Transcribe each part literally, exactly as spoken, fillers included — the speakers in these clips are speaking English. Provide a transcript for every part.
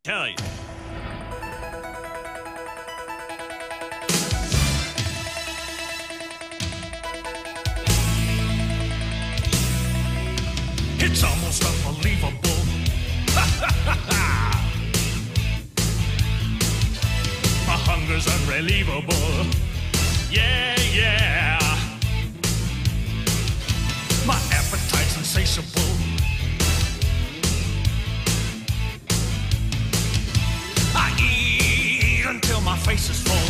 Tell you. It's almost unbelievable. My hunger's unrelievable. Yeah, yeah. My appetite's insatiable. I eat until my face is full.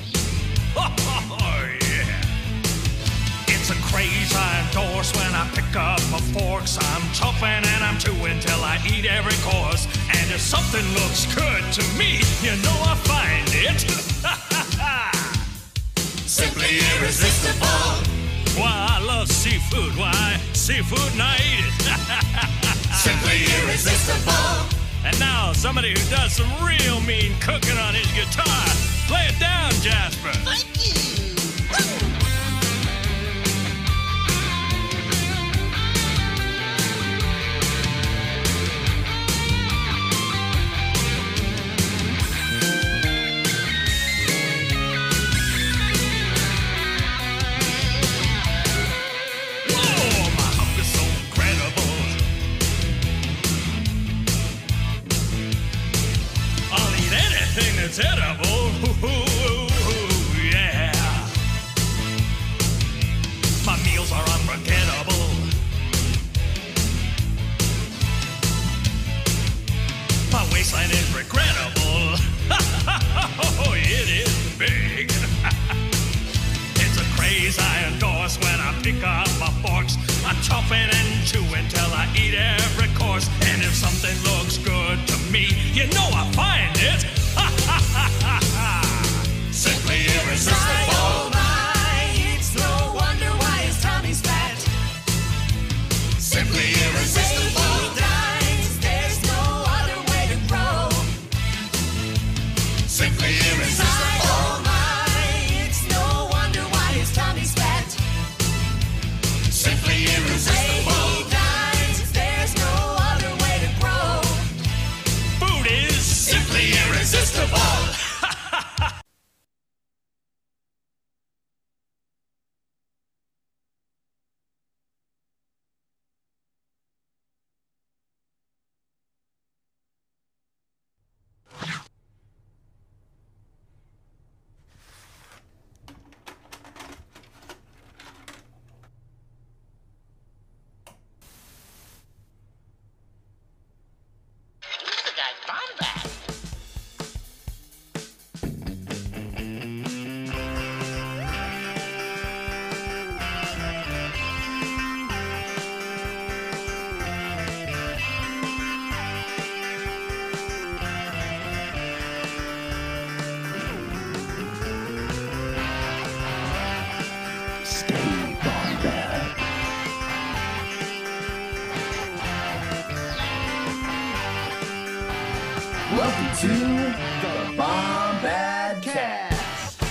Oh, yeah. It's a craze I endorse when I pick up my forks. I'm chopping and I'm chewing till I eat every course. And if something looks good to me, you know I find it simply irresistible. Why, I love seafood. Why, seafood and I eat it. Simply irresistible. And now somebody who does some real mean cooking on his guitar. Play it down, Jasper. Thank you. It's edible, ooh, ooh, ooh, yeah. My meals are unforgettable. My waistline is regrettable. Oh, it is big. It's a craze I endorse when I pick up my forks. I'm chopping and chewing till I eat every course. And if something looks good to me, you know I find it simply irresistible. Oh my, it's no wonder why his tummy's fat. Simply irresistible. He dies, there's no other way to grow. Simply irresistible. Oh my, it's no wonder why his tummy's fat. Simply irresistible. He dies, there's no other way to grow. Food is simply irresistible. Welcome to the Bombad Cast.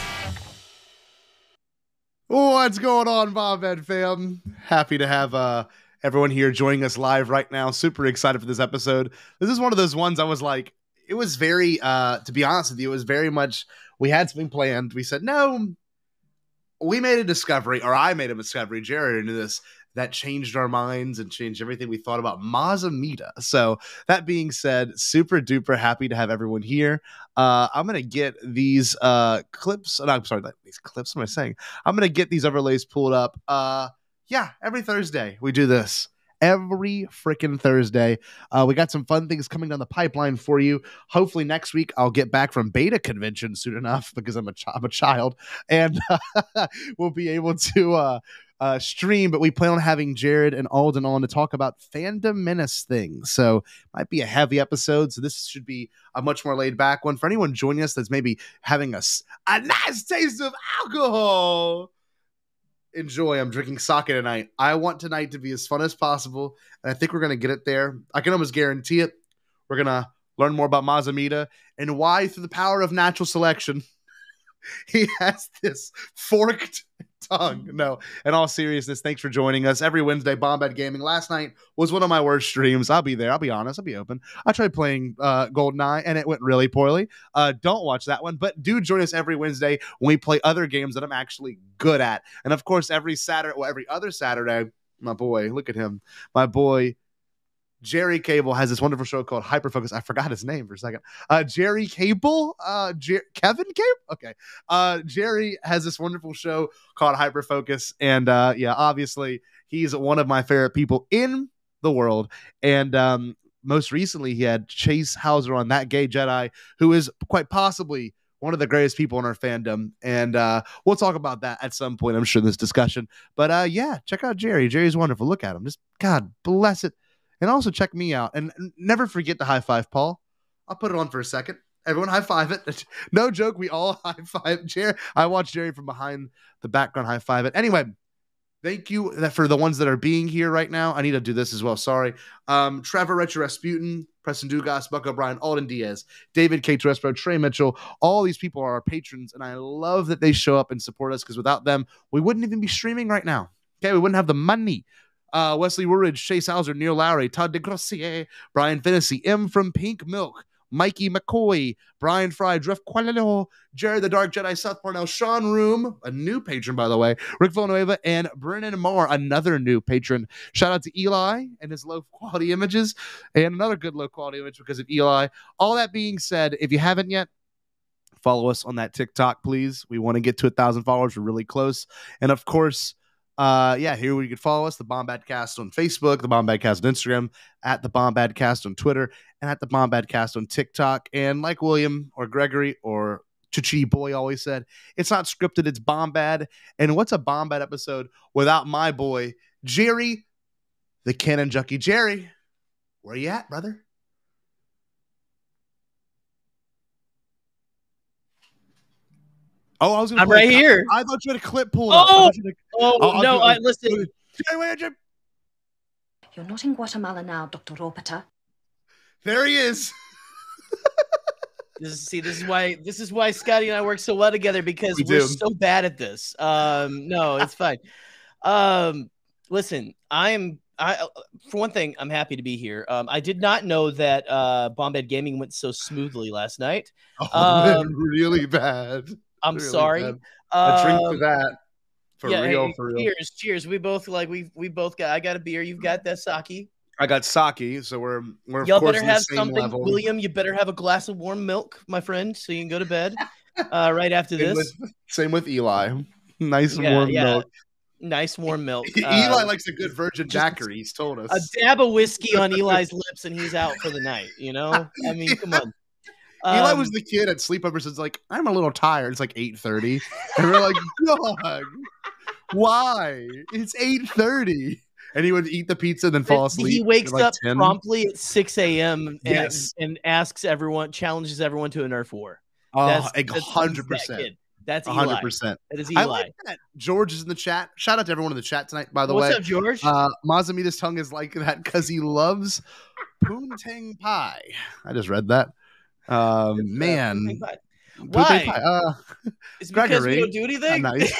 What's going on, Bombad fam? Happy to have uh, everyone here joining us live right now. Super excited for this episode. This is one of those ones I was like, it was very, uh, to be honest with you, it was very much, we had something planned. We said, no, we made a discovery, or I made a discovery, Jared, into this, that changed our minds and changed everything we thought about Mazamita. So that being said, super duper happy to have everyone here. Uh, I'm going to get these uh, clips. No, I'm sorry, these clips. What am I saying? I'm going to get these overlays pulled up. Uh, yeah, every Thursday we do this. Every freaking Thursday. Uh, we got some fun things coming down the pipeline for you. Hopefully next week I'll get back from beta convention soon enough because I'm a, ch- I'm a child. And uh, we'll be able to... Uh, Uh, stream, but we plan on having Jared and Alden on to talk about Fandom Menace things. So might be a heavy episode. So this should be a much more laid back one for anyone joining us that's maybe having a, a nice taste of alcohol. Enjoy. I'm drinking sake tonight. I want tonight to be as fun as possible, and I think we're going to get it there. I can almost guarantee it. We're going to learn more about Mazamita and why, through the power of natural selection, he has this forked tongue. No, in all seriousness, thanks for joining us every Wednesday. Bombad Gaming. Last night was one of my worst streams. I'll be there. I'll be honest. I'll be open. I tried playing uh, GoldenEye and it went really poorly. Uh, don't watch that one, but do join us every Wednesday when we play other games that I'm actually good at. And of course, every Saturday, well, every other Saturday, my boy, look at him, my boy. Jerry Cable has this wonderful show called Hyperfocus. I forgot his name for a second. Uh, Jerry Cable, uh, Jer- Kevin Cable. Okay. Uh, Jerry has this wonderful show called Hyperfocus. And uh, yeah, obviously he's one of my favorite people in the world. And um, most recently he had Chase Hauser on, That Gay Jedi, who is quite possibly one of the greatest people in our fandom. And uh, we'll talk about that at some point, I'm sure, in this discussion. But uh, yeah, check out Jerry. Jerry's wonderful. Look at him. Just, God bless it. And also check me out. And never forget to high five Paul. I'll put it on for a second. Everyone high five it. No joke. We all high five Jerry. I watched Jerry from behind the background high five it. Anyway, thank you for the ones that are being here right now. I need to do this as well. Sorry. Um, Trevor Retro Rasputin, Preston Dugas, Buck O'Brien, Alden Diaz, David K. Torrespo, Trey Mitchell. All these people are our patrons. And I love that they show up and support us because without them, we wouldn't even be streaming right now. Okay. We wouldn't have the money. Uh, Wesley Woolridge, Chase Hauser, Neil Lowry, Todd DeGrossier, Brian Finnessy, M from Pink Milk, Mikey McCoy, Brian Fry, Drift Qualilo, Jared the Dark Jedi, Seth Parnell, Sean Room, a new patron, by the way, Rick Villanueva, and Brennan Moore, another new patron. Shout out to Eli and his low quality images, and another good low quality image because of Eli. All that being said, if you haven't yet, follow us on that TikTok, please. We want to get to a thousand followers. We're really close. And of course, Uh, yeah, here where you can follow us, the Bombadcast on Facebook, the Bombadcast on Instagram, at the Bombadcast on Twitter, and at the Bombadcast on TikTok. And like William or Gregory or Chichi Boy always said, it's not scripted, it's Bombad. And what's a Bombad episode without my boy, Jerry, the Cannon Junkie? Jerry, where you at, brother? Oh, I was gonna I'm right clip. here. I, I thought you had a clip pulled oh, up. To, oh I'll, I'll no, do, I listen. You're not in Guatemala now, Doctor Ropeter. There he is. This is, see, this is why this is why Scotty and I work so well together because We we're do. so bad at this. Um, no, it's fine. Um, listen, I am. I for one thing, I'm happy to be here. Um, I did not know that uh, Bombad Gaming went so smoothly last night. Oh, Um, really bad. I'm Really sorry. bad. A drink Um, for that. For yeah, real, hey, for real. Cheers, cheers. We both like we we both got. I got a beer. You've got that sake. I got sake, so we're we're of Y'all course better on the have same something, level. William. You better have a glass of warm milk, my friend, so you can go to bed. Uh, right after Same this, with, same with Eli. Nice Yeah, warm yeah. milk. nice warm milk. Eli Uh, likes a good virgin just daiquiri. He's told us. a dab of whiskey on Eli's lips, and he's out for the night. You know, I mean, come on. Eli Um, was the kid at sleepovers. It's like, I'm a little tired. It's like eight thirty, and we're like, dog, why? It's eight thirty, and he would eat the pizza and then fall asleep. He wakes at like up ten. promptly at six a.m. and, Yes. and asks everyone, challenges everyone to a Nerf war. Oh, That's a that's- hundred that's that percent, kid. That's a Eli. hundred percent. That is I Eli. like that. George is in the chat. Shout out to everyone in the chat tonight. By the What's way, up, George? Uh, Mazamita's tongue is like that because he loves poontang pie. I just read that. Um, man, Why? Poontang pie. Uh, Is it because Gregory, we don't do anything? nice.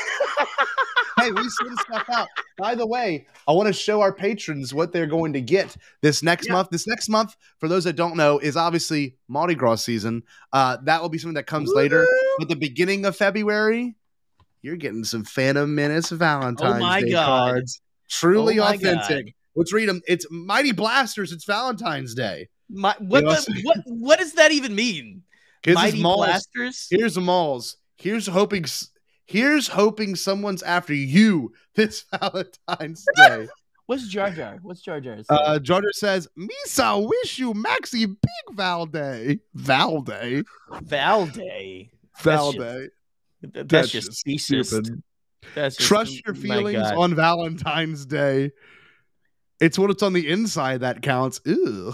Hey, we send stuff out. By the way, I want to show our patrons what they're going to get this next Yeah. month. This next month, for those that don't know, is obviously Mardi Gras season. Uh, that will be something that comes later. But the beginning of February, you're getting some Phantom Menace Valentine's Oh my Day God. cards. Truly Oh my authentic. God. Let's read them. It's Mighty Blasters. It's Valentine's Day. My, what, You know, the, what what does that even mean? Here's his Mighty malls. Blasters? Here's the malls. Here's hoping. s- Here's hoping someone's after you this Valentine's Day. What's Jar Jar? What's Jar Jar? say? Uh, Jordan says, Misa, wish you Maxi Big Valday. Valday. Valday. Valday. That's That's just just specious. stupid. That's just, Trust your my feelings God. on Valentine's Day. It's what it's on the inside that counts. Ew.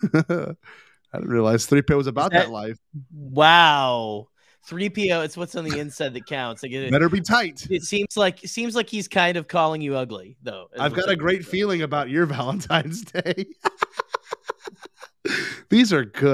I didn't realize three P O was about that, that- life. Wow. three P O, it's what's on the inside that counts. Like it, Better be tight. it seems like it seems like he's kind of calling you ugly, though. is I've what's got a on the great inside. feeling about your Valentine's Day. These are good.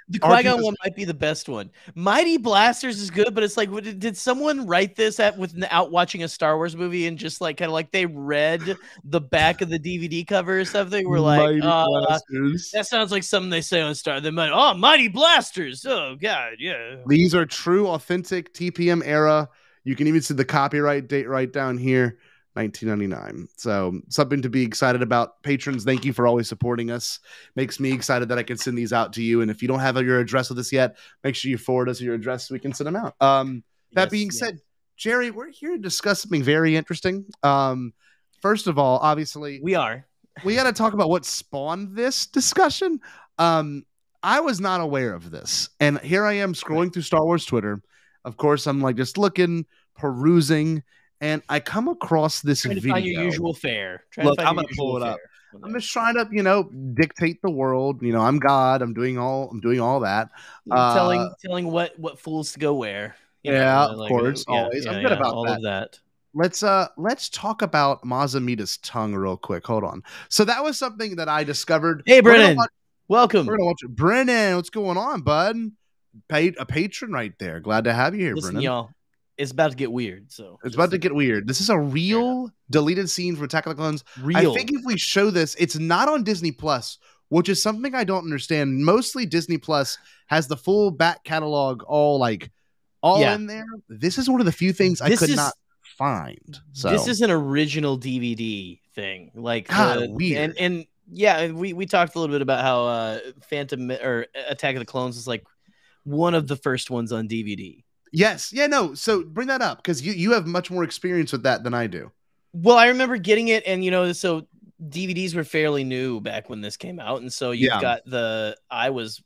The R two Qui-Gon does- one might be the best one. Mighty Blasters is good, but it's like, what- did someone write this at without watching a Star Wars movie and just like kind of like they read the back of the D V D cover or something? We're like, Mighty uh, Blasters. that sounds like something they say on Star. They might, oh, Mighty Blasters. Oh God, yeah. These are true, authentic T P M era. You can even see the copyright date right down here, nineteen ninety-nine. So something to be excited about. Patrons, thank you for always supporting us. Makes me excited that I can send these out to you. And if you don't have your address with us yet, make sure you forward us your address so we can send them out. Um, that Yes, being yes. said, Jerry, we're here to discuss something very interesting. Um, first of all, obviously, We are. we got to talk about what spawned this discussion. Um, I was not aware of this, and here I am scrolling through Star Wars Twitter. Of course, I'm like just looking, perusing, and I come across this Trying to video. find your usual fare. Trying Look, to find I'm your gonna pull usual it up. fare. I'm just trying to, you know, dictate the world. You know, I'm God. I'm doing all. I'm doing all that. Uh, telling telling what what fools to go where. You Yeah, know, of like, course, yeah, always. I'm yeah, good yeah, about all that. of that. Let's uh let's talk about Mazamita's tongue real quick. Hold on. So that was something that I discovered. Hey, We're gonna Brennan, watch- welcome. We're gonna watch it. Brennan, what's going on, bud? Paid a patron right there. Glad to have you here, Listen, Brennan. y'all, it's about to get weird. So It's about to get weird. This is a real deleted scene from Attack of the Clones. real. I think if we show this, it's not on Disney Plus, which is something I don't understand. Mostly Disney Plus has the full back catalog all like all Yeah. in there. This is one of the few things I This could is- not find. So This is an original D V D thing. Like God, the- weird. And and yeah, we we talked a little bit about how uh Phantom or Attack of the Clones is like one of the first ones on D V D. yes, yeah, no. So bring that up because you you have much more experience with that than I do. Well, I remember getting it, and you know, so D V Ds were fairly new back when this came out, and so you've Yeah. got the I was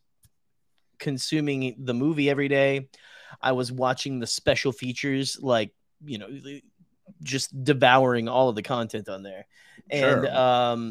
consuming the movie every day. I was watching the special features, like you know, just devouring all of the content on there. And Sure. um,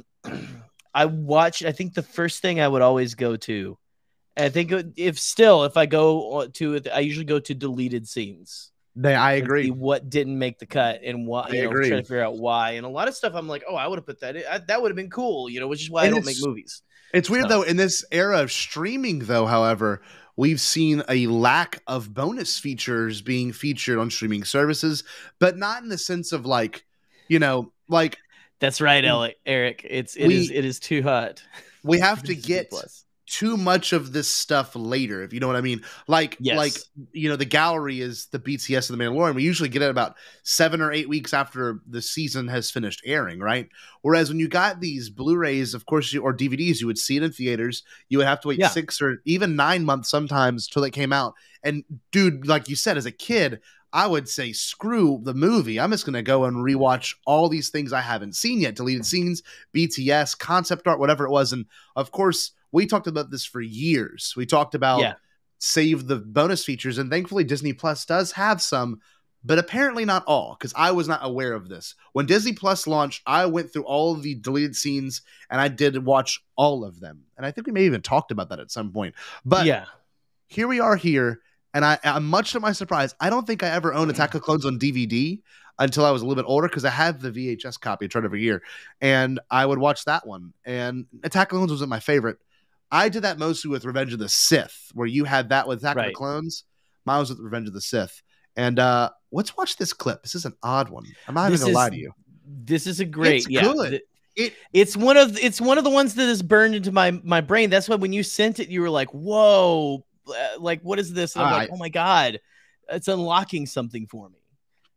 I watched. I think the first thing I would always go to, I think if still if I go to it, I usually go to deleted scenes. They, I and see agree. what didn't make the cut and why. I You know, agree. trying to figure out why. And a lot of stuff, I'm like, oh, I would have put that in. I, that would have been cool. You know, which is why And I don't make it's- movies. It's weird So- though. In this era of streaming, though, however, we've seen a lack of bonus features being featured on streaming services, but not in the sense of like, you know, like That's right, we- Alec, Eric. It's it we- is it is too hot. we have for to Disney get Plus. too much of this stuff later, if you know what I mean. Like, Yes. like you know, the gallery is the B T S of the Mandalorian. We usually get it about seven or eight weeks after the season has finished airing, right? Whereas when you got these Blu-rays, of course, you, or D V Ds, you would see it in theaters. You would have to wait Yeah. six or even nine months sometimes till they came out. And dude, like you said, as a kid, I would say, screw the movie. I'm just going to go and rewatch all these things I haven't seen yet. Deleted scenes, B T S, concept art, whatever it was. And of course, we talked about this for years. We talked about Yeah. save the bonus features. And thankfully, Disney Plus does have some, but apparently not all, because I was not aware of this. When Disney Plus launched, I went through all of the deleted scenes and I did watch all of them. And I think we may have even talked about that at some point. But yeah. here we are here. And I, I'm much to my surprise, I don't think I ever owned Attack of the Clones on D V D until I was a little bit older because I had the V H S copy I tried every year, and I would watch that one. And Attack of the Clones wasn't my favorite. I did that mostly with Revenge of the Sith, where you had that with Attack of Right. the Clones. Mine was with Revenge of the Sith. And uh, let's watch this clip. This is an odd one. I'm not even This gonna is- lie to you. This is a great. It's yeah. good. th- It It's one of it's one of the ones that is burned into my my brain. That's why when you sent it, you were like, "Whoa, uh, like what is this?" And I'm like, I- "Oh my god, it's unlocking something for me."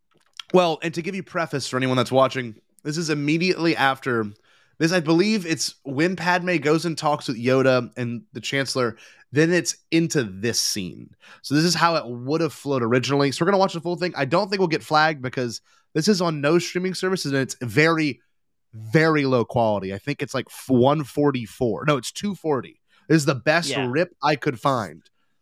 Well, and to give you preface for anyone that's watching, this is immediately after this. I believe it's when Padme goes and talks with Yoda and the Chancellor. Then it's into this scene. So this is how it would have flowed originally. So we're gonna watch the full thing. I don't think we'll get flagged because this is on no streaming services and it's very, very low quality. I think it's like one forty-four. No, it's two forty. This is the best Yeah. rip I could find.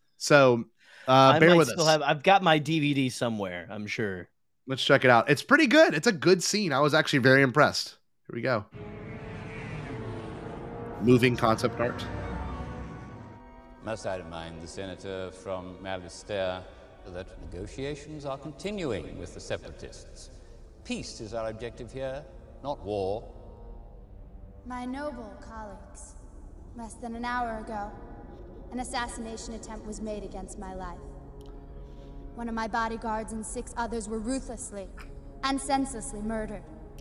So uh, I bear might with still us. have. I've got my D V D somewhere. I'm sure. Let's check it out. It's pretty good. It's a good scene. I was actually very impressed. Here we go. Moving concept art. Must I remind the senator from Malistère that negotiations are continuing with the separatists. Peace is our objective here, not war. My noble colleagues, less than an hour ago, an assassination attempt was made against my life. One of my bodyguards and six others were ruthlessly and senselessly murdered.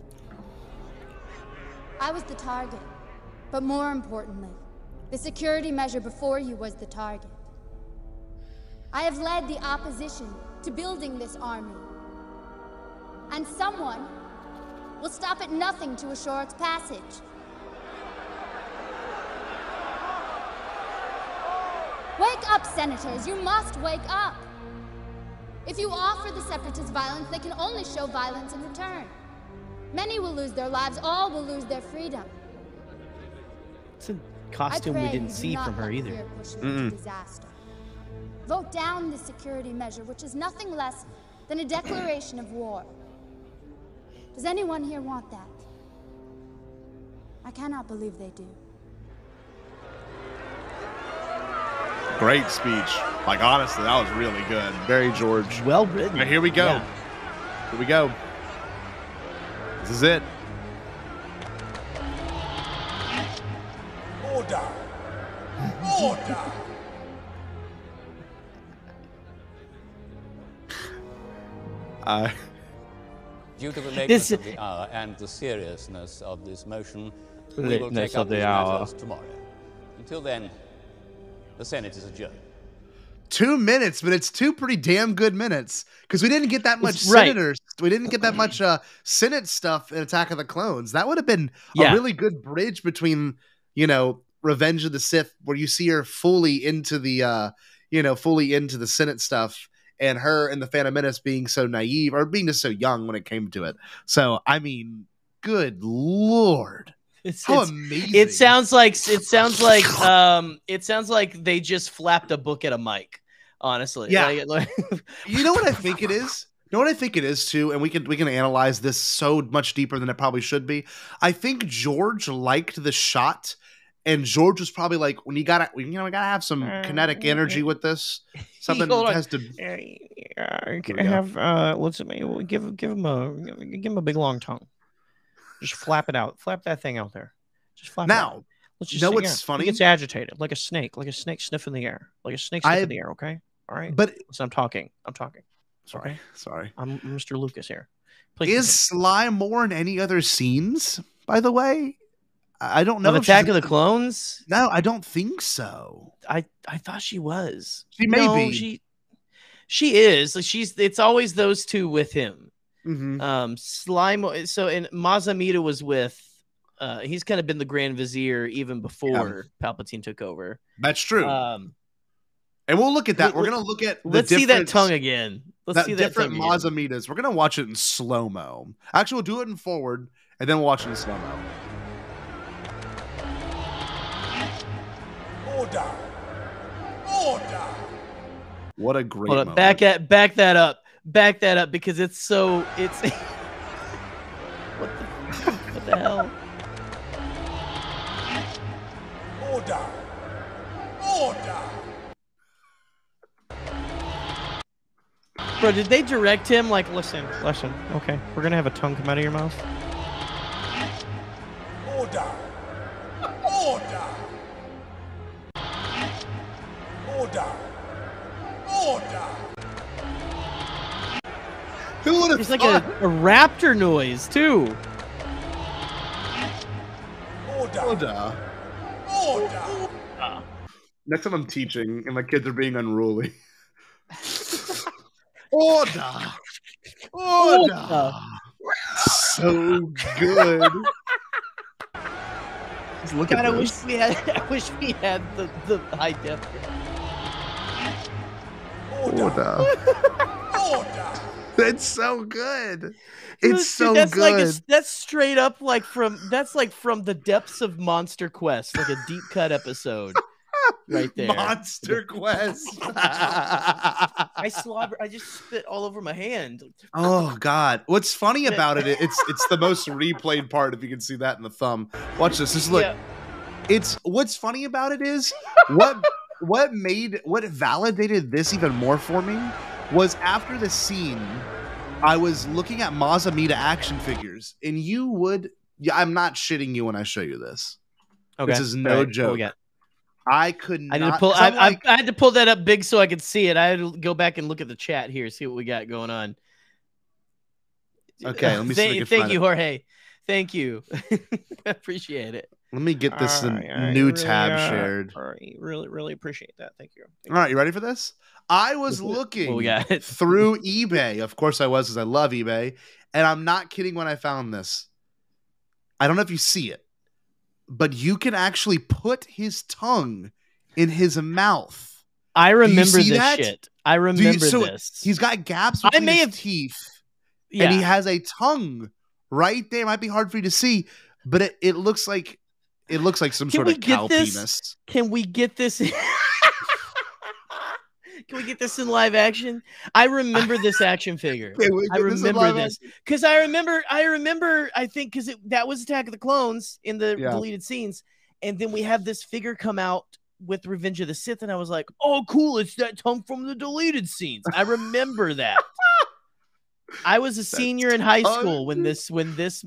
I was the target, but more importantly, the security measure before you was the target. I have led the opposition to building this army. And someone will stop at nothing to assure its passage. Wake up, senators! You must wake up! If you offer the separatists violence, they can only show violence in return. Many will lose their lives, all will lose their freedom. It's a costume we didn't see from her either. Mm-mm. Disaster. Vote down the security measure, which is nothing less than a declaration of war. Does anyone here want that? I cannot believe they do. Great speech. Like, honestly, that was really good. Very George. Well written. Right, here we go. Yeah. Here we go. This is it. Order! Order! Uh, Due to the lateness of the hour and the seriousness of this motion, we will Lateness take up of the these hour. matters tomorrow. Until then, the Senate is adjourned. two minutes, but it's two pretty damn good minutes because we didn't get that much It's- right. senators. We didn't get that much uh, Senate stuff in Attack of the Clones. That would have been Yeah. a really good bridge between, you know, Revenge of the Sith, where you see her fully into the, uh, you know, fully into the Senate stuff, and her and the Phantom Menace being so naive or being just so young when it came to it. So, I mean, good Lord. It's, How it's- amazing. It sounds like it sounds like um it sounds like they just flapped a book at a mic. Honestly, Yeah. Like- like- You know what I think it is? You know what I think it is too, and we can we can analyze this so much deeper than it probably should be. I think George liked the shot, and George was probably like, "When you gotta, you know, we gotta have some kinetic energy with this. Something Hold on. has to." Uh, Here we go. have uh, let's give give him a give him a big long tongue. Just flap it out. Flap that thing out there. Just flap it out. Now, Let's just know yeah, what's funny? He gets agitated like a snake, like a snake sniffing the air, like a snake sniffing I- the air. Okay, all right. But So I'm talking. I'm talking. sorry, Okay. sorry. I'm Mister Lucas here. Please Is Sly more in any other scenes? By the way, I I don't know. continue. Of if she's Attack of in- the Clones. No, I don't think so. I I thought she was. She may No, be. She she is. Like, she's. It's always those two with him. Mhm. Um, Slime. So and Mazamita was with. Uh, he's kind of been the Grand Vizier even before Palpatine took over. That's true, Um, and we'll look at that. let- We're gonna look at. The let's see that difference- tongue again. Let's that see that different tongue again. Mazamitas. We're gonna watch it in slow mo. Actually, we'll do it in forward, and then we'll watch it in slow mo. Order! Order! What a great Hold on, moment. back at back that up, back that up because it's so it's. what the what the hell? Order! Order! Bro, did they direct him like, listen, listen, okay, we're gonna have a tongue come out of your mouth? Order! Order! Order! Order! Who would have It's like a, a raptor noise too. Order! Order. Order! Next time I'm teaching and my kids are being unruly. Order. Order. So good. Just look God, at I this. wish we had. I wish we had the the high def. Order. Order! It's so good. Dude, It's so that's good. like a, that's straight up like from that's like from the depths of Monster Quest, like a deep cut episode, right there. Monster Quest. I slobber. I just spit all over my hand. Oh God! What's funny about it? It's it's the most replayed part. If you can see that in the thumb, watch this. Just look. Yeah. It's what's funny about it is what what made what validated this even more for me was after the scene. I was looking at Mazamita action figures, and you would. Yeah, I'm not shitting you when I show you this. Okay. This is no All right, what joke. we got? I could not. I had to pull. 'cause I, I'm like, I, I had to pull that up big so I could see it. I had to go back and look at the chat here, see what we got going on. okay, let me see if I thank, can thank find you, it. Jorge. Thank you. I appreciate it. Let me get this All in right, all right, new really, tab uh, shared. all right, really, really appreciate that. Thank you. Thank All right, you ready for this? I was What- what looking we got? through eBay. Of course I was, because I love eBay. And I'm not kidding when I found this. I don't know if you see it, but you can actually put his tongue in his mouth. I remember see this that? shit. I Do you- remember so this. He's got gaps I between may his have- teeth, yeah. and he has a tongue right there. It might be hard for you to see, but it, it looks like it looks like some Can sort we of get cow this? penis. Can we get this? In- Can we get this in live action? I remember this action figure. Can we I get this in remember live this because I remember. I remember. I think because that was Attack of the Clones in the Yeah. deleted scenes, and then we have this figure come out with Revenge of the Sith, and I was like, "Oh, cool! It's that tongue from the deleted scenes." I remember that. I was a senior in high tongue. school when this when this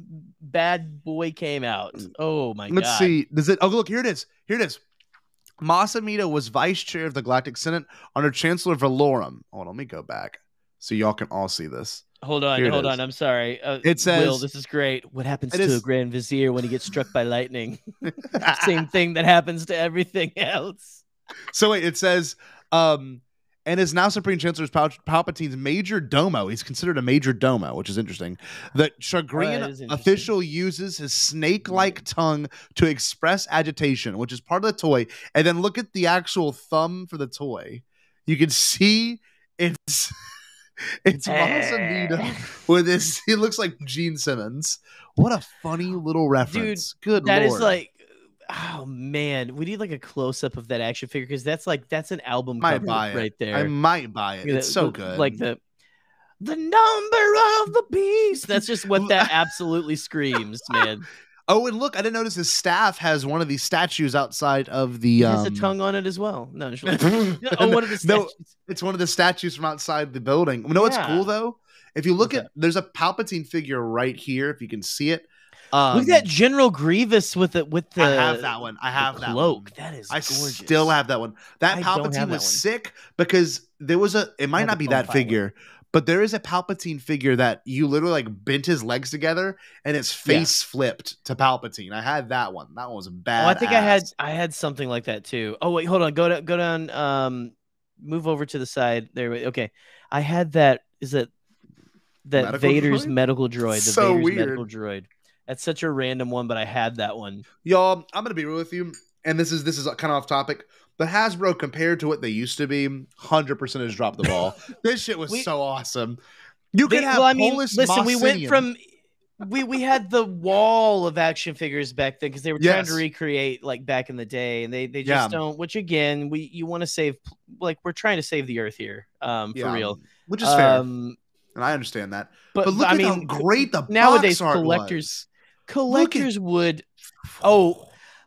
bad boy came out. Oh my Let's god! see. Does it? Oh, look, here it is. Here it is. Mas Amedda was vice chair of the Galactic Senate under Chancellor Valorum. Hold on, let me go back so y'all can all see this. Hold on, Here it hold is. on. I'm sorry. Uh, It says- Will, this is great. What happens It to is- a Grand Vizier when he gets struck by lightning? Same thing that happens to everything else. So wait, it says, um, and is now Supreme Chancellor Pal- Palpatine's major domo. He's considered a major domo, which is interesting. The Chagrin that is interesting. official uses his snake-like tongue to express agitation, which is part of the toy. And then look at the actual thumb for the toy. You can see it's it's Mas Amedda with this. He looks like Gene Simmons. What a funny little reference. Good That lord. is like, oh man, we need like a close up of that action figure because that's like that's an album might cover buy it right there. I might buy it. Look at It's that- so the- good. Like the the number of the beast. That's just what that absolutely screams, man. Oh, and look, I didn't notice his staff has one of these statues outside of the. He has um, a tongue on it as well. No, just like, oh, one of the No, statues. it's one of the statues from outside the building. You know what's Yeah. cool though? If you look What's at, there's a Palpatine figure right here. If you can see it. Um, Look at that General Grievous with the with the. I have that one. I the have that cloak. one. That is I gorgeous. still have that one. That I don't Palpatine have that was one. sick because there was a. It might have not the be Clone that File figure, but there is a Palpatine figure that you literally like bent his legs together and his Yeah. face flipped to Palpatine. I had that one. That one was bad. Oh, I think I had I had something like that too. Oh wait, hold on. Go to go down. Um, move over to the side. There. we- Okay, I had that. Is that that Medical Vader's droid? medical droid? The So Vader's weird. medical droid. That's such a random one, but I had that one. Y'all, I'm gonna be real with you, and this is this is kind of off topic. But Hasbro, compared to what they used to be, one hundred percent has dropped the ball. This shit was We- so awesome. You They- could have well, I mean, Polis listen, we went Mossinian. from we we had the wall of action figures back then because they were trying to Yes. recreate like back in the day, and they they just Yeah. don't. Which again, we you want to save like we're trying to save the earth here, um, for Yeah, real. which is fair, Um, and I understand that. but, But look I at mean, how great the nowadays box art collectors was. collectors would. Oh,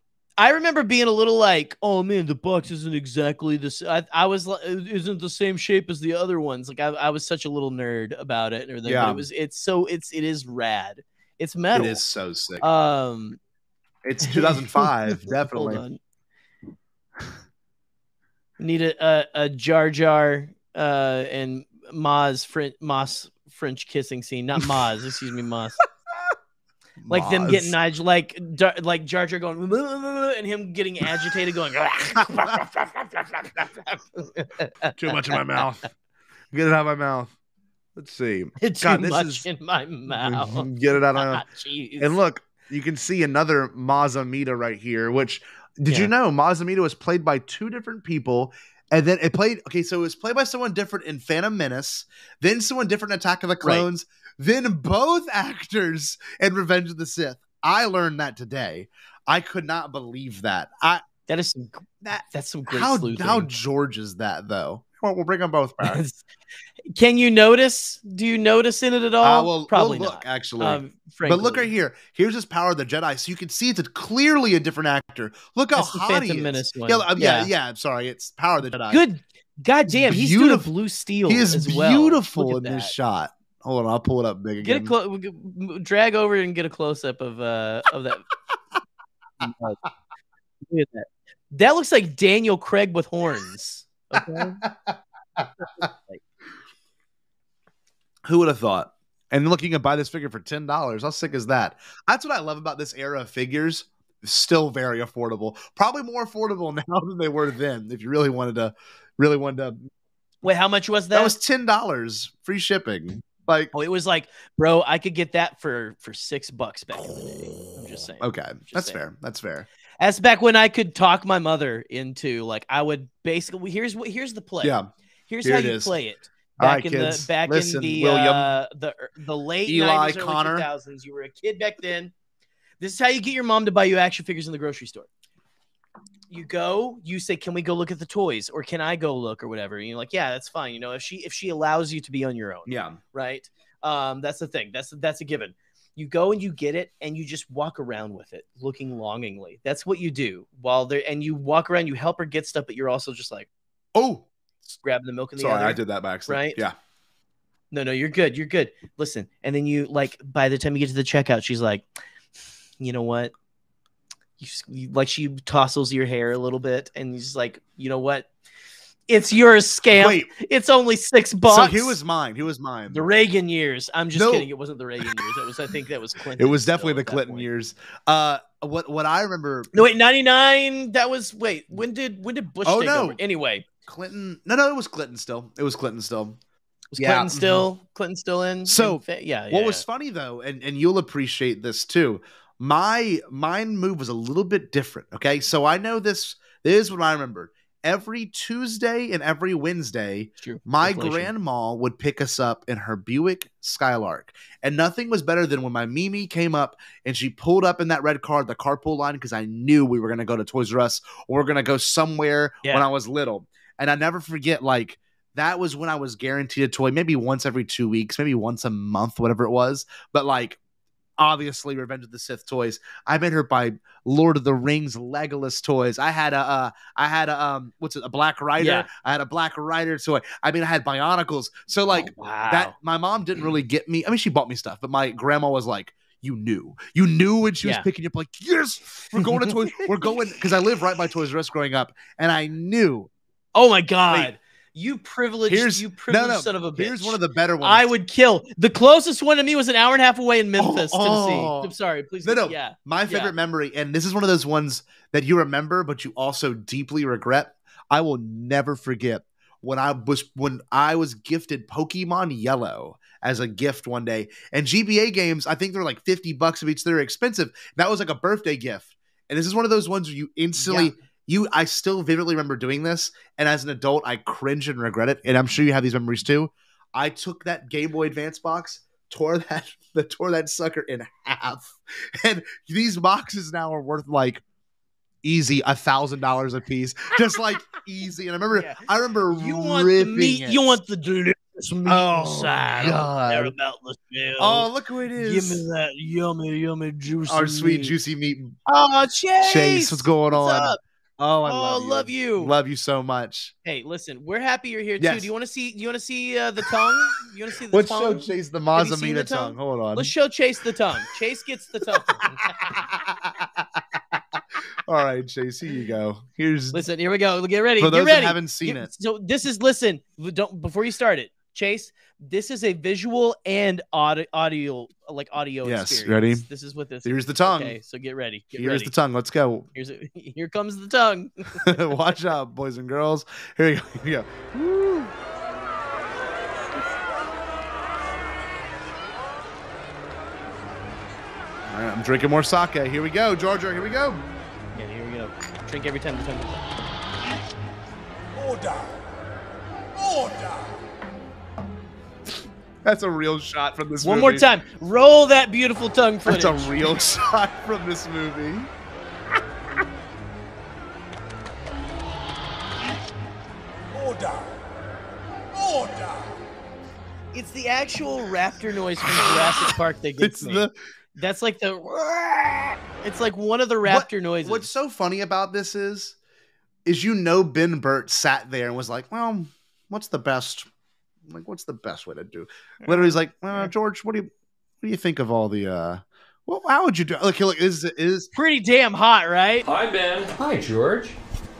I remember being a little like, oh man, the box isn't exactly this. I, I was like, it isn't the same shape as the other ones. Like I, I was such a little nerd about it and everything. But Yeah. it was, it's so, it's, it is rad. It's metal. It is so sick. Um, It's two thousand five, hold definitely. on. Need a, a a Jar Jar uh and Maz French Moss French kissing scene, not Maz. Excuse me, Moss. Like them Maz. getting Nigel, like Dar- like Jar Jar going and him getting agitated, going. Too much in my mouth. Get it out of my mouth. Let's see. Too God, this much is- in my mouth. Get it out of my mouth. Jeez. And look, you can see another Mas Amedda right here, which did Yeah. you know Mas Amedda was played by two different people? And then it played, okay, so it was played by someone different in Phantom Menace, then someone different in Attack of the Clones, then both actors in Revenge of the Sith. I learned that today. I could not believe that. I that is some that that's some great how sleuthing. how George is that though? Well, we'll bring them both back. Can you notice? Do you notice in it at all? Uh, well, Probably we'll look, not. actually. Um, But look frankly. right here. Here's his Power of the Jedi. So you can see it's a, clearly a different actor. Look how That's the hot Phantom he is. Menace one. Yeah, um, yeah, Yeah. yeah, I'm sorry. It's Power of the Jedi. Good. God damn, he's doing a beautiful. blue steel. He is as well. beautiful Look in at this that. shot. Hold on, I'll pull it up big Get again. a clo- drag over and get a close up of uh of that. Look at that. That looks like Daniel Craig with horns. Okay. Who would have thought? And look, you can buy this figure for ten dollars. How sick is that? That's what I love about this era of figures. Still very affordable. Probably more affordable now than they were then. If you really wanted to, really wanted to. Wait, how much was that? That was ten dollars, free shipping. Like, oh, it was like, bro, I could get that for for six bucks back in the day. I'm just saying. Okay, just that's saying. fair. That's fair. That's back when I could talk my mother into, like, I would basically. Here's what. Here's the play. Yeah. Here's Here how it you is. play it. All Back right, in kids. the back Listen, in the William, uh, the the late Eli, nineties, early Connor. two thousands, you were a kid back then. This is how you get your mom to buy you action figures in the grocery store. You go, you say, "Can we go look at the toys?" or "Can I go look?" or whatever. And you're like, "Yeah, that's fine." You know, if she if she allows you to be on your own, Yeah. right. Um, that's the thing. That's that's a given. You go and you get it, and you just walk around with it, looking longingly. That's what you do while there, and you walk around. You help her get stuff, but you're also just like, oh, grabbing the milk in the sorry, other. I did that by accident. Right? Yeah. No, no, you're good. You're good. Listen, and then you like by the time you get to the checkout, she's like, you know what? You, you like she tousles your hair a little bit, and he's like, you know what? It's yours, scam. Wait. It's only six bucks. So he was mine. He was mine. The Reagan years. I'm just No. kidding. It wasn't the Reagan years. It was. I think that was Clinton. It was definitely still the at that Clinton point. years. Uh, what what I remember. No, wait, ninety-nine. That was wait. When did when did Bush Oh, take no. over? Anyway, Clinton. No, no, it was Clinton still. It was Clinton still. was Yeah, Clinton still Clinton still in? So, in fa- yeah, yeah. What was yeah. funny though, and, and you'll appreciate this too. My mine move was a little bit different. Okay, so I know this. This is what I remember. Every Tuesday and every Wednesday, True. my Inflation. grandma would pick us up in her Buick Skylark. And nothing was better than when my Mimi came up and she pulled up in that red car, the carpool line, because I knew we were going to go to Toys R Us or we are going to go somewhere Yeah. when I was little. And I never forget, like, that was when I was guaranteed a toy, maybe once every two weeks, maybe once a month, whatever it was. But, like, obviously Revenge of the Sith toys. I made her buy Lord of the Rings Legolas toys. I had a uh, I had a um what's it a Black Rider. Yeah. I had a Black Rider toy. I mean I had Bionicles. So like Oh, wow. that my mom didn't really get me. I mean she bought me stuff, but my grandma was like, you knew. You knew when she was Yeah. picking you up like, yes, we're going to Toys. We're going because I lived right by Toys R Us growing up and I knew. Oh my god. Wait. You privileged, Here's you no, privileged no. son of a bitch. Here's one of the better ones. I would kill. The closest one to me was an hour and a half away in Memphis, Oh, Tennessee. oh. I'm sorry, please. No, no. Yeah. My favorite Yeah. memory, and this is one of those ones that you remember, but you also deeply regret. I will never forget when I was when I was gifted Pokemon Yellow as a gift one day. And G B A games, I think they're like fifty bucks of each. They're expensive. That was like a birthday gift. And this is one of those ones where you instantly Yeah. you I still vividly remember doing this. And as an adult, I cringe and regret it. And I'm sure you have these memories too. I took that Game Boy Advance box, tore that the tore that sucker in half. And these boxes now are worth like easy a thousand dollars a piece. Just like easy. And I remember Yeah. I remember You want the ripping meat. it. You want the delicious meat Oh, inside. I don't God. care about the shell. Oh, look who it Give is. me that yummy, yummy, juicy Our sweet meat. juicy meat. Oh, Chase. Chase, what's going What's on? up? Oh, I Oh, love you. love you. Love you so much. Hey, listen, we're happy you're here too. Yes. Do you want to see? Do you want to see uh, the tongue? You want to see the Let's show tongue? Chase the Have you seen Mazamita the tongue. tongue? Hold on. Let's show Chase the tongue. Chase gets the tongue. All right, Chase, here you go. Here's Listen, here we go. Get ready. for Get those ready. that haven't seen Get- it. So this is listen. Don't before you start it, Chase. This is a visual and audio, audio like audio. Yes, experience. ready? This is what this. Here's is. the tongue. Okay, so get ready. Get Here's ready. the tongue. Let's go. Here's a, here comes the tongue. Watch out, boys and girls. Here we go. Here we go. Woo. All right, I'm drinking more sake. Here we go, Georgia. Here we go. Yeah, here we go. Drink every time the tongue comes out. Order! Order! That's a real shot from this One movie. more time. Roll that beautiful tongue footage. That's a real shot from this movie. Order! Order! It's the actual raptor noise from Jurassic Park that gets It's me. the That's like the. It's like one of the raptor What- noises. What's so funny about this is, is you know Ben Burt sat there and was like, well, what's the best, like, what's the best way to do? Literally, he's like, uh, George, what do you, what do you think of all the, uh, well, how would you do? Look, look, is is pretty damn hot, right? Hi, Ben. Hi, George.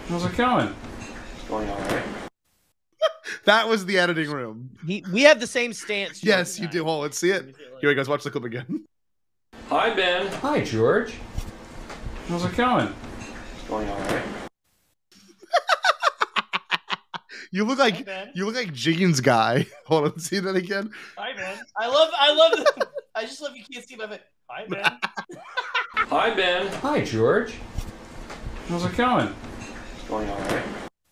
How's it going? Going all right. That was the editing room. He, we have the same stance. George Yes, and you I. do. Hold, let's see it. Here we go. Let's watch the clip again. Hi, Ben. Hi, George. How's it going? Going all right. You look like Ben. you look like Jeans guy. Hold on, see that again. Hi, man. I love, I love, the, I just love you can't see my face. Hi, man. Hi, Ben. Hi, George. How's it going? Going all right.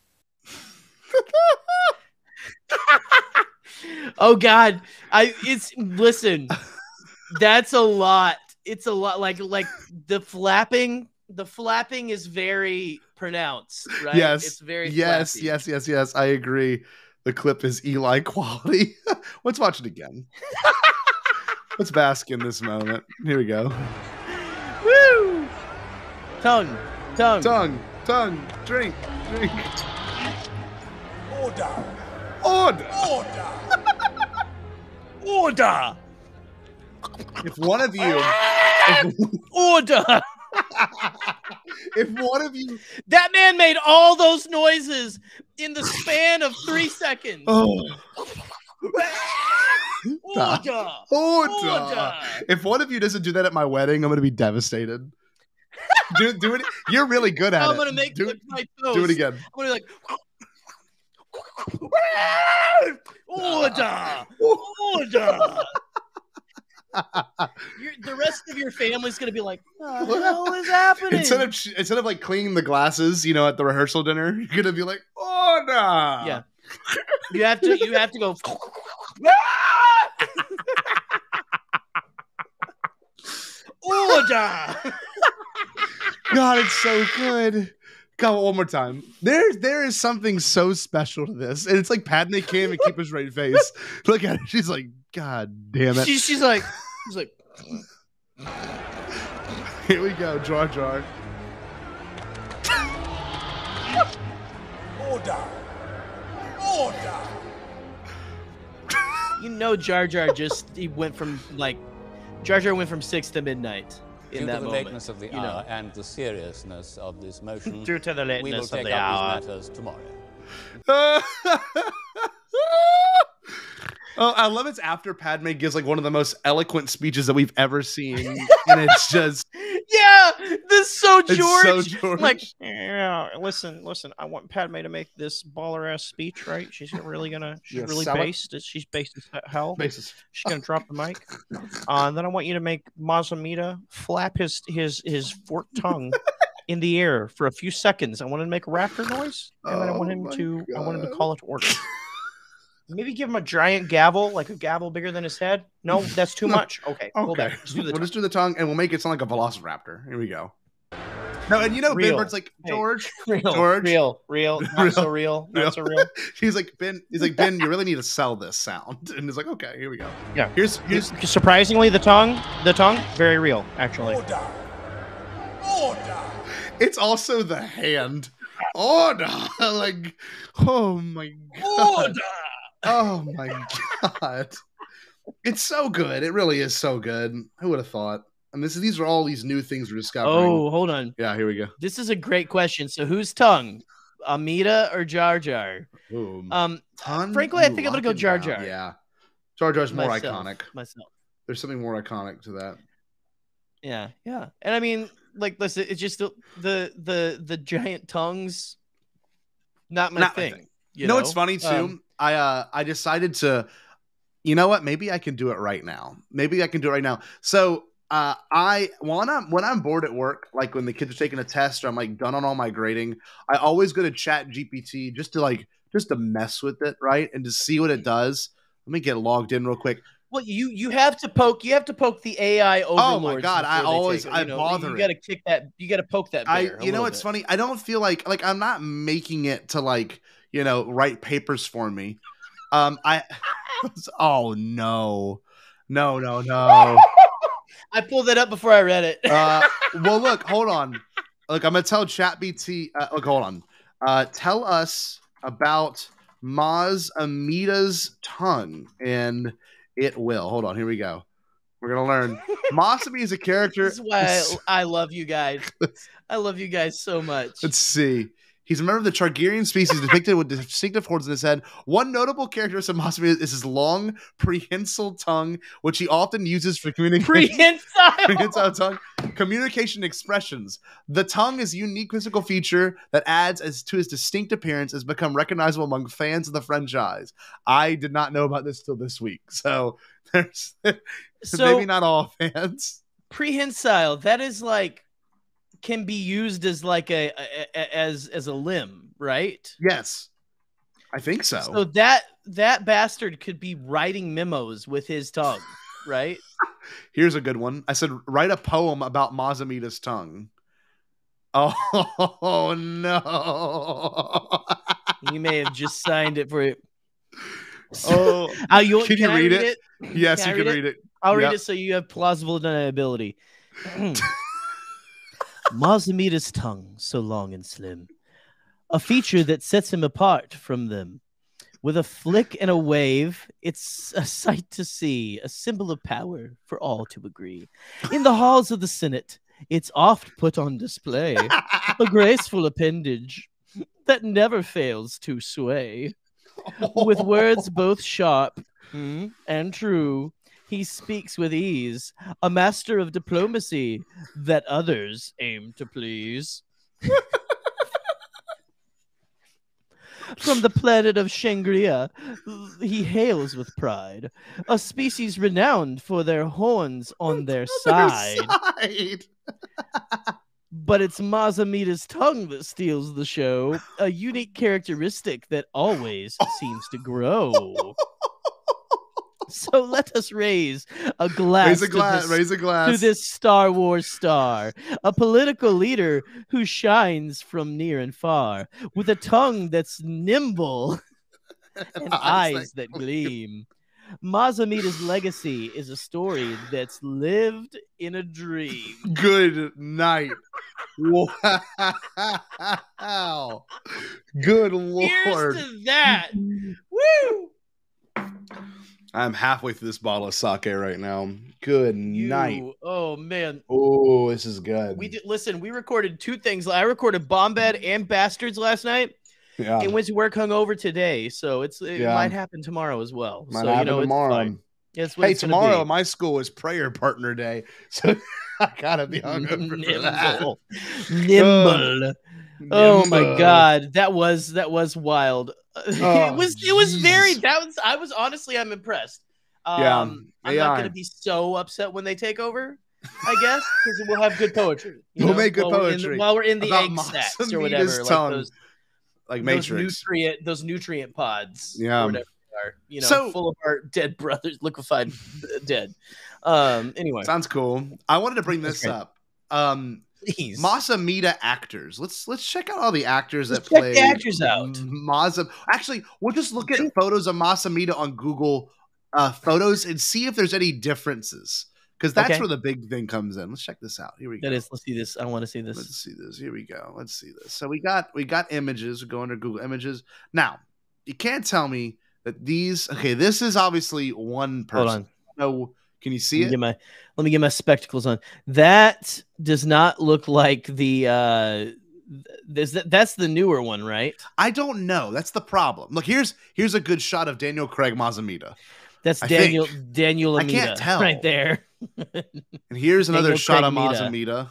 Oh God, I it's listen. That's a lot. It's a lot. Like like the flapping. The flapping is very pronounced, right? Yes, it's very yes, flappy. yes, yes, yes. I agree. The clip is Eli quality. Let's watch it again. Let's bask in this moment. Here we go. Woo! Tongue, tongue, Tongue, tongue, drink, drink. Order! Order. Order! Order, If one of you, if, order. if one of you, That man made all those noises in the span of three seconds. oh, Order, order. order. If one of you doesn't do that at my wedding, I'm gonna be devastated. Do, do it. You're really good at I'm it. gonna make do, with my toes. do it again. I'm gonna be like, order, order. You're, the rest of your family's gonna be like, what the hell is happening? Instead of instead of like cleaning the glasses, you know, at the rehearsal dinner, you're gonna be like, order. yeah, you have to, you have to go. Order. God, it's so good. Come on, one more time. There, there is something so special to this, and it's like Padme can't even keep a straight face. Look at her; she's like, God damn it. She, she's like, she's like, Here we go, Jar Jar. Order! Order! you know, Jar Jar just he went from like, Jar Jar went from six to midnight in Due that to the moment. lateness of the you hour know. and the seriousness of this motion, Due to the we will lateness of take the up hour. these matters tomorrow. Oh, I love it's after Padme gives like one of the most eloquent speeches that we've ever seen, and it's just Yeah, this is so George. It's so George. Like, yeah, listen, listen. I want Padme to make this baller ass speech, right? She's really gonna, she's Yeah, really sell it. based. She's based as hell. basis. She's gonna drop the mic. Uh, and then I want you to make Maz Amida flap his his his forked tongue in the air for a few seconds. I want him to make a raptor noise, and then I want Oh him my to, I want him to God. call it order. Maybe give him a giant gavel, like a gavel bigger than his head. No, that's too No. much. Okay, pull Okay, back. Just do the we'll tongue. just do the tongue, and we'll make it sound like a velociraptor. Here we go. No, and you know, Real. Ben Bird's like, Hey. George, real, George. real, real, not Real. so real, not Real. so real. He's like, Ben. He's like, Ben. You really need to sell this sound, and he's like, okay, here we go. Yeah. Here's here's Surprisingly, the tongue, the tongue, very real, actually. Order! Order! it's also the hand. Order, like, oh my god. Oh my god. It's so good. It really is so good. Who would have thought? And this these are all these new things we're discovering. Oh, hold on. Yeah, here we go. This is a great question. So, whose tongue, Amida or Jar Jar? Boom. Um, Ton frankly, I you think I'm gonna lock go it Jar down. Jar. Yeah. Jar Jar's more myself, iconic. Myself. There's something more iconic to that. Yeah, yeah. And I mean, like, listen, it's just the the the, the giant tongues. Not my Not my thing. thing. You You know know what's funny too? Um, I uh I decided to, you know what? Maybe I can do it right now. Maybe I can do it right now. So uh I when I'm when I'm bored at work, like when the kids are taking a test or I'm like done on all my grading, I always go to Chat G P T just to like just to mess with it, right? And to see what it does. Let me get logged in real quick. Well, you you have to poke. You have to poke the A I overlords. Oh my God, I before they always- take it, I you know? bother You it. got to kick that. You got to poke that. I bear a you know little what's bit. funny? I don't feel like like I'm not making it to like, you know, write papers for me. Um I oh no. No, no, no. I pulled that up before I read it. Uh, well, look, hold on. Look, I'm gonna tell ChatGPT. Uh, look, hold on. Uh, tell us about Maz Amida's tongue, and it will. Hold on. Here we go. We're gonna learn. Maz Amida is a character. This is why I, I love you guys. I love you guys so much. Let's see. He's a member of the Targaryen species depicted with distinctive horns in his head. One notable characteristic of Masamune is his long, prehensile tongue, which he often uses for communication. Prehensile? Prehensile tongue. Communication expressions. The tongue is a unique physical feature that adds as to his distinct appearance has become recognizable among fans of the franchise. I did not know about this till this week. So there's So- maybe not all fans. Prehensile, that is like can be used as like a, a, a as as a limb, right? Yes. I think so. So that that bastard could be writing memos with his tongue, right? Here's a good one. I said, write a poem about Masamita's tongue. Oh, no. You may have just signed it for it. Oh, Uh, you, can, you I read it? Yes, Can I you can read read it. I'll Yep. read it so you have plausible deniability. Masamita's tongue, so long and slim, a feature that sets him apart from them. With a flick and a wave, it's a sight to see, a symbol of power for all to agree. In the halls of the Senate, it's oft put on display, a graceful appendage that never fails to sway. With words both sharp mm, and true, he speaks with ease, a master of diplomacy that others aim to please. From the planet of Shangria, he hails with pride, a species renowned for their horns on their side. Side. But it's Masamita's tongue that steals the show, a unique characteristic that always seems to grow. So let us raise a glass, Raise a to glass. this- Raise a glass. to this Star Wars star, a political leader who shines from near and far, with a tongue that's nimble and eyes eyes that gleam. Masamita's legacy is a story that's lived in a dream. Good night. Wow. Good Here's Lord. to that. Woo! I'm halfway through this bottle of sake right now. Good night. You- Oh man. Oh, this is good. We did listen, we recorded two things. I recorded Bombad and Bastards last night. yeah. And went to work hungover today, so it's it Yeah. might happen tomorrow as well. Might so happen you know, tomorrow. It's fine. It's what Hey, it's gonna tomorrow be. at my school is prayer partner day, so I gotta be hungover for that. Nimble. Nimble. Oh my Nimble. god, that was that was wild. Oh, it was it was very jeez. that was I was honestly I'm impressed. Um, Yeah, I'm they not are. gonna be so upset when they take over, I guess, because we'll have good poetry. you We'll know, make good while we're in the- poetry while we're in the about egg stacks or Masamita's whatever, like tongue. those, Like those Matrix. nutrient those nutrient pods, Yeah. or whatever they are, you know, So- full of our dead brothers, liquefied dead. Um, anyway, Sounds cool. I wanted to bring That's this great. up. Um, please. Masamita actors. Let's let's check out all the actors Let's that check play the actors out. Masa. Actually, we'll just look at photos of Masamita on Google uh, Photos and see if there's any differences. Because that's Okay. where the big thing comes in. Let's check this out. Here we go. That is, let's see this. I want to see this. Let's see this. Here we go. Let's see this. So we got we got images. We go under Google Images. Now, you can't tell me that these. Okay, this is obviously one person. Hold on. No, can you see Let me, it? get my, let me get my spectacles on. That does not look like the. Uh, there's that, that's the newer one, right? I don't know. That's the problem. Look, here's here's a good shot of Daniel Craig Masamita, That's I Daniel think. Daniel I Amita can't tell. right there. and here's another Daniel shot Craig of Mita. Masamita.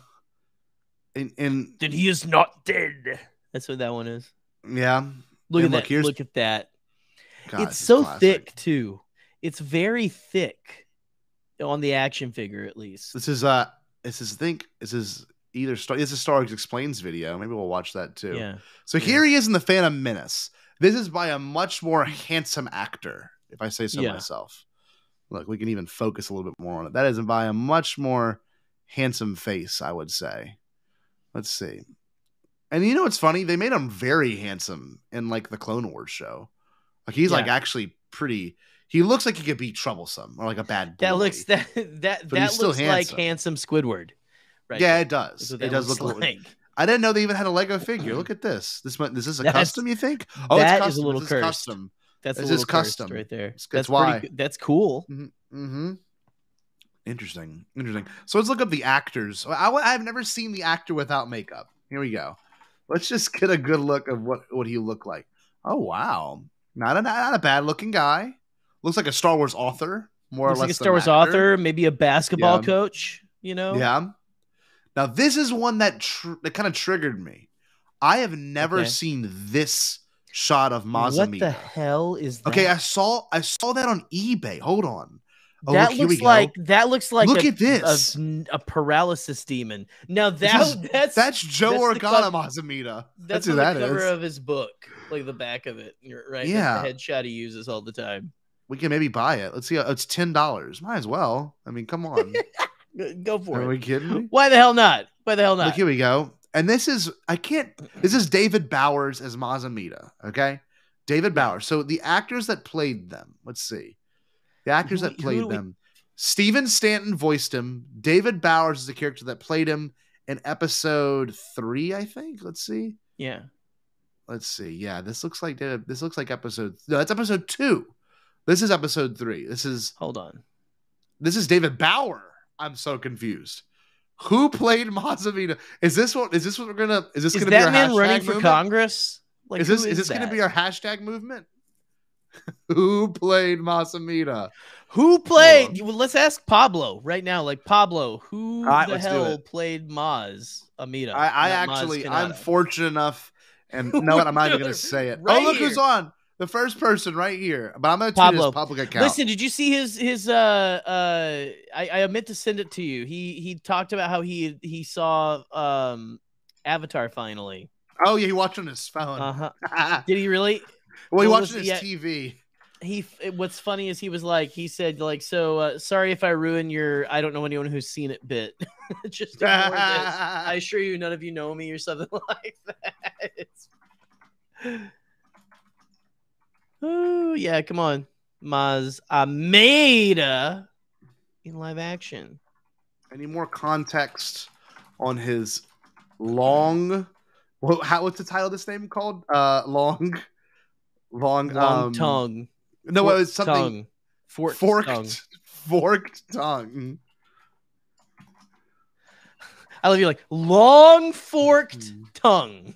And, and Then he is not dead. That's what that one is. yeah, Look And at look, that. here's- Look at that. God, It's this is so classic. thick too. It's very thick on the action figure, at least. This is uh, this is I think this is either Star. This is Star Wars Explains video. Maybe we'll watch that too. Yeah. So here he is in the Phantom Menace. This is by a much more handsome actor, if I say so Yeah. myself. Look, we can even focus a little bit more on it. That is by a much more handsome face, I would say. Let's see. And you know what's funny? They made him very handsome in like the Clone Wars show. Like he's like Yeah. actually pretty. He looks like he could be troublesome or like a bad boy. That looks that that But he's that still looks like handsome. handsome Squidward. Right. Yeah, there. it does. That's what It that does looks look a little- like. I didn't know they even had a Lego figure. Look at this. This one- is this a That's- custom? You think? Oh, that it's is a custom. little This is cursed. custom. That's This a is little cursed custom. right there. That's That's why. pretty, that's cool. Mm-hmm. Interesting. Interesting. So let's look up the actors. I, I've never seen the actor without makeup. Here we go. Let's just get a good look of what what he looked like. Oh wow, not a not a bad looking guy. Looks like a Star Wars author, more Looks or less. like a Star Wars actor. author, maybe a basketball Yeah. coach. You know? Yeah. Now this is one that tr- that kind of triggered me. I have never Okay. seen this shot of Maz What the Amida. hell is that? Okay, I saw I saw that on eBay. Hold on. Oh, that look, here we looks go. like that looks like Look a, at this. a, a paralysis demon. Now This that is- that's that's Joe that's the Organa cover- Mazamita. That's, That's who on that the cover is. of his book, like the back of it. You're right. Yeah. That's the headshot he uses all the time. We can maybe buy it. Let's see. It's ten dollars. Might as well. I mean, come on. Go- Go for Are it. we kidding me? Why the hell not? Why the hell not? Look, here we go. And this is I can't. This is David Bowers as Mazamita. Okay, David Bowers. So the actors that played them. Let's see. The actors Who- that who played do we- them. Steven Stanton voiced him. David Bowers is the character that played him in episode three, I think. Let's see. Yeah. Let's see. Yeah, this looks like David. This looks like episode. No, that's episode two. This is episode three. This is Hold on. this is David Bauer. I'm so confused. Who played Mazamita? Is this what? Is this what we're gonna? Is this Is gonna be our that man hashtag running for movement? Congress? Like, is this who is this gonna that? be our hashtag movement? Who played Mazamita? Who played? Well, let's ask Pablo right now. Like Pablo, who All right, the let's do hell it. played Maz Amita? I, I Not Maz actually, Kanata. I'm fortunate enough, and no, what I'm not even gonna say it. Right oh, look here. who's on. The first person right here. But I'm gonna tweet Pablo. his public account. Listen, did you see his his uh uh I, I meant to send it to you. He he talked about how he he saw um Avatar finally. Oh yeah, he watched on his phone. Uh-huh. Did he really? Well, he What watched was his the- yeah, T V. He it- what's funny is he was like he said like so uh, sorry if I ruin your I don't know anyone who's seen it bit. Just ignore this. I assure you none of you know me or something like that. It's... Oh yeah, come on. Maz Amida in live action. Any more context on his long? Well, how what's the title of this name called? Uh, long, long, Long um, tongue. No, it Forked was something tongue. Forked, forked, tongue. forked tongue. I love you like long forked Hmm. tongue.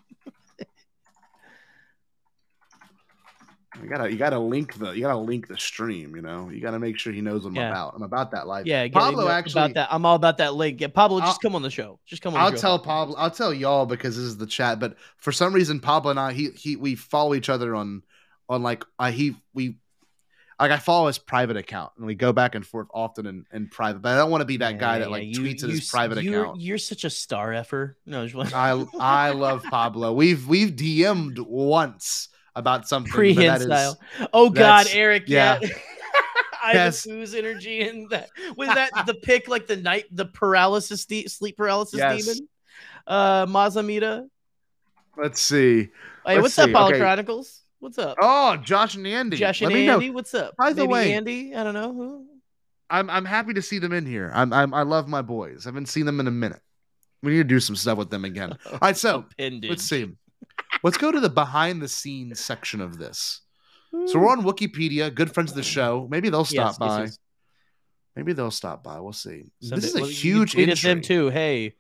You gotta, you gotta link the, you gotta link the stream. You know, you gotta make sure he knows what I'm Yeah. about. I'm about that life. Yeah, get Pablo him actually. about that. I'm all about that link. Yeah, Pablo, just I'll- come on the show. Just come on. I'll the show. tell Pablo. I'll tell y'all because this is the chat. But for some reason, Pablo and I, he he, we follow each other on, on like uh, he we, like I follow his private account and we go back and forth often in, in private. But I don't want to be that Yeah, guy yeah, that like yeah. You- tweets at you his s- private you're, account. You're such a star effer. No, just I I love Pablo. We've we've D M'd once about something. pre but hint that is- style. Oh God, that's- Eric. yeah. Yeah. I Yes. have Who's energy in that. Was that the pick like the night the paralysis de- sleep paralysis Yes. demon? Uh, Mazamita. Let's see. Hey, Let's what's up, see. Paul Okay. Chronicles? What's up? Oh, Josh and Andy. Josh and Let me know. Andy, what's up? By the Maybe way- Andy, I don't know who. I'm I'm happy to see them in here. I'm, I'm I love my boys. I haven't seen them in a minute. We need to do some stuff with them again. All right, so Appendage. let's see. Let's go to the behind the scenes section of this. So we're on Wikipedia. Good friends of the show. Maybe they'll stop Yes, yes, by. yes. Maybe they'll stop by. We'll see. Someday- this is a well, you huge tweeted entry. them too. Hey,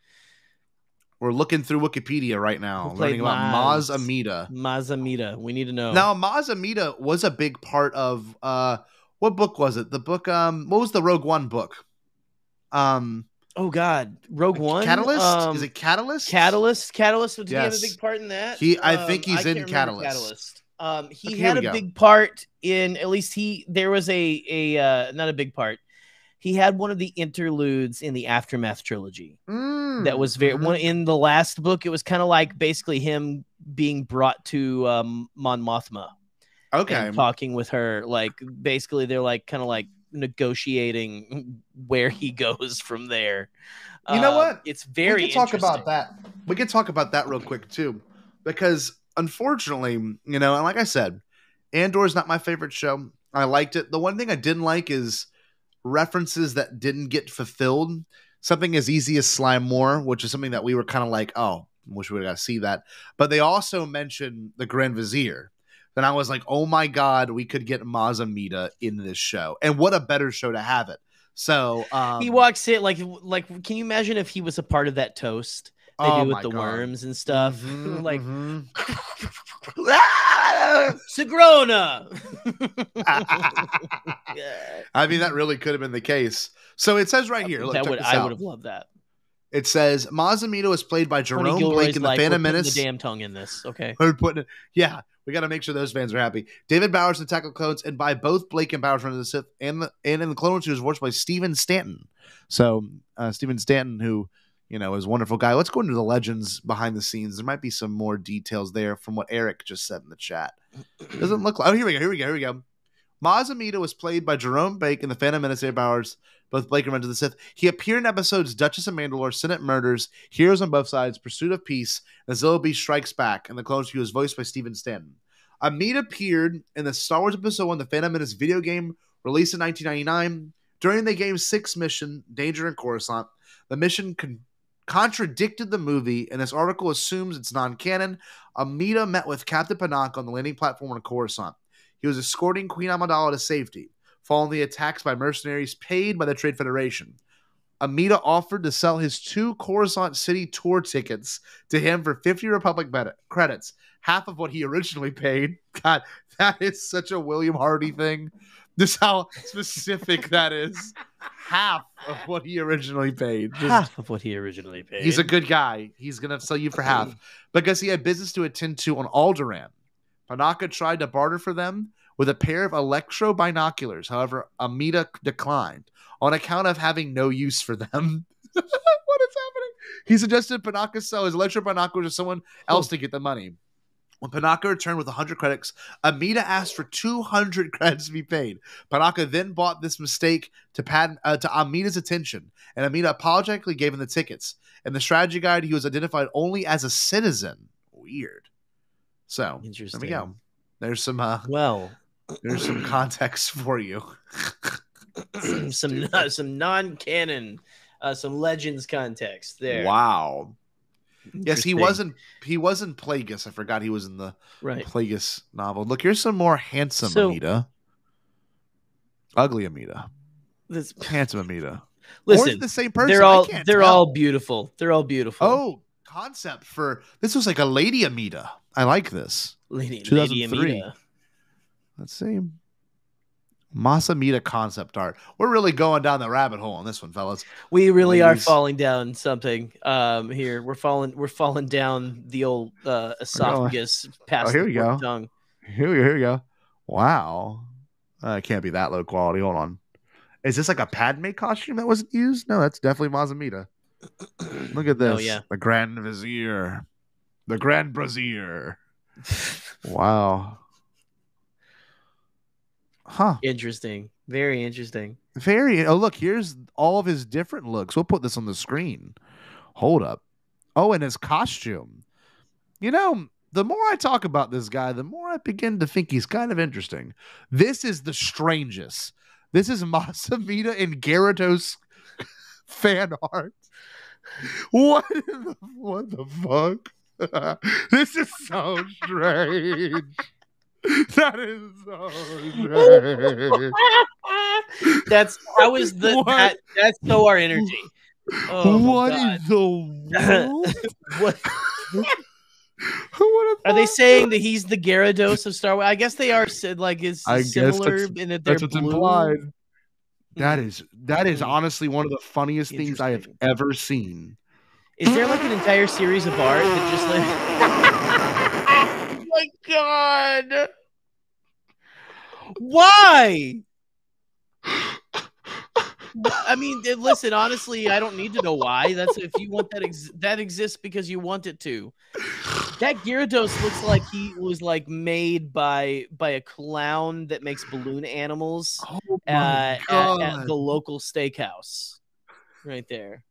We're looking through Wikipedia right now, Who played learning about Maz Maz? Amida. Mazamita. We need to know. Now, Maz Amida was a big part of uh, what book was it? The book. Um, what was the Rogue One book? Um, Oh God, Rogue One. Catalyst. Um, is it Catalyst? Catalyst. Catalyst. Did he have a Yes. big part in that? He- I Um, think he's can't in remember Catalyst. Um, he Okay, here had we a go. big part in at least he. There was a a uh, not a big part. He had one of the interludes in the Aftermath trilogy. Mm, That was very mhm. one in the last book. It was kind of like basically him being brought to um, Mon Mothma. Okay. And talking with her, like basically they're like kind of like negotiating where he goes from there. You know Um, what? It's very we can talk about interesting. that. We can talk about that real quick too, because unfortunately, you know, and like I said, Andor is not my favorite show. I liked it. The one thing I didn't like is references that didn't get fulfilled. Something as easy as Slime Moore, which is something that we were kind of like, oh, wish we would have got to see that. But they also mentioned the Grand Vizier. Then I was like, oh my God, we could get Maz Amida in this show. And what a better show to have it. So um, He walks in like like. Can you imagine if he was a part of that toast? they Oh do with my the God. worms and stuff. Mhm, Like mhm. Sigrona. I mean, that really could have been the case. So it says right here. Look, that check would this I out. would have loved that. It says Mazamito is played by Tony Jerome Gilroy's Blake in The like, we're Phantom putting Menace. the damn tongue in this. Okay. We're putting it, yeah, we got to make sure those fans are happy. David Bowers in Attack of the Clones, and by both Blake and Bowers Run of the Sith, and the, and in the Clone Wars, he was voiced by Stephen Stanton. So uh, Stephen Stanton, who you know is a wonderful guy. Let's go into the legends behind the scenes. There might be some more details there from what Eric just said in the chat. Doesn't look like. Oh, here we go. Here we go. Here we go. Mazamito was played by Jerome Blake in The Phantom Menace. David Bowers, both Blake and Run to the Sith. He appeared in episodes Duchess of Mandalore, Senate Murders, Heroes on Both Sides, Pursuit of Peace, and Zilla Beast Strikes Back. And the Clone Wars, he was voiced by Stephen Stanton. Amit appeared in the Star Wars Episode one, The Phantom Menace video game, released in nineteen ninety-nine. During the game's sixth mission, Danger in Coruscant, the mission con- contradicted the movie, and this article assumes it's non-canon. Amida met with Captain Panaka on the landing platform on Coruscant. He was escorting Queen Amidala to safety, following the attacks by mercenaries paid by the Trade Federation. Amida offered to sell his two Coruscant City tour tickets to him for fifty Republic bet- credits, half of what he originally paid. God, that is such a William Hardy thing. This is how specific that is. Half of what he originally paid. Just, Half of what he originally paid. he's a good guy. He's going to sell you for half because he had business to attend to on Alderaan. Panaka tried to barter for them with a pair of electro binoculars. However, Amida declined on account of having no use for them. What is happening? He suggested Panaka sell his electro binoculars to someone else to get the money. When Panaka returned with one hundred credits, Amida asked for two hundred credits to be paid. Panaka then brought this mistake to Pat, uh, to Amida's attention, and Amida apologetically gave him the tickets. In the strategy guide, he was identified only as a citizen. Weird. So, there we go. There's some uh, well, there's some context for you. some uh, some non-canon, uh, some legends context there. Wow. Yes, he Interesting. wasn't. He wasn't Plagueis. I forgot he was in the Right. Plagueis novel. Look, here's some more handsome So- Amida. Ugly Amida. This, Handsome Amida. listen, or is it the same person? they're I all can't they're tell. all beautiful. They're all beautiful. Oh, concept for this was like a Lady Amida. I like this. Lady, two thousand Lady three. Amida. Let's see. Masamida concept art. We're really going down the rabbit hole on this one, fellas. We really are Ladies. falling down something um here. We're falling we're falling down the old uh esophagus past Oh, here the we forked go. tongue. Here we go. Here we go. Wow. Uh, it can't be that low quality. Hold on. Is this like a Padme costume that wasn't used? No, that's definitely Mazamida. Look at this. Oh, yeah. The Grand Vizier. The Grand Brazier. Wow. Huh. Interesting. Very interesting. Very. Oh, look, here's all of his different looks. We'll put this on the screen. Hold up. Oh, and his costume. You know, the more I talk about this guy, the more I begin to think he's kind of interesting. This is the strangest. This is Masamida and Gyarados fan art. What in the, what the fuck? This is so strange. That is so strange. That's how is the What? that, that's so our energy. Oh, What God. in the world? What What are they saying that he's the Gyarados of Star Wars? I guess they are said like is I guess similar that's- in that they're That's what's blue. implied. That is that is Hmm. honestly one of the funniest things I have Interesting. ever seen. Is there like an entire series of art that just like? Oh my God! Why? I mean, eh, listen. Honestly, I don't need to know why. That's if you want that. Ex- that exists because you want it to. That Gyarados looks like he was like made by by a clown that makes balloon animals Oh uh, my at, god! at the local steakhouse, right there.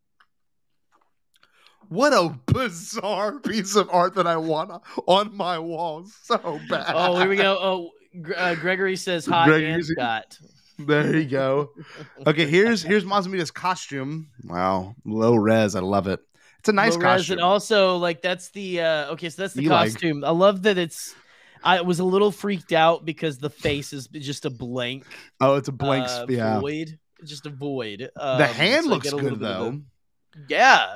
What a bizarre piece of art that I want on my wall so bad. Oh, here we go. Oh, Gr- uh, Gregory says hi, Gregory, and is it- Scott. There you go. Okay, here's here's Mazamida's costume. Wow, low res. I love it. It's a nice Low res, costume. and also like that's the uh okay, so that's the You like- costume. I love that it's. I was a little freaked out because the face is just a blank. Oh, it's a blank. uh, yeah. void, just a void. Um, The hand so I looks get a little good bit of though. a- yeah,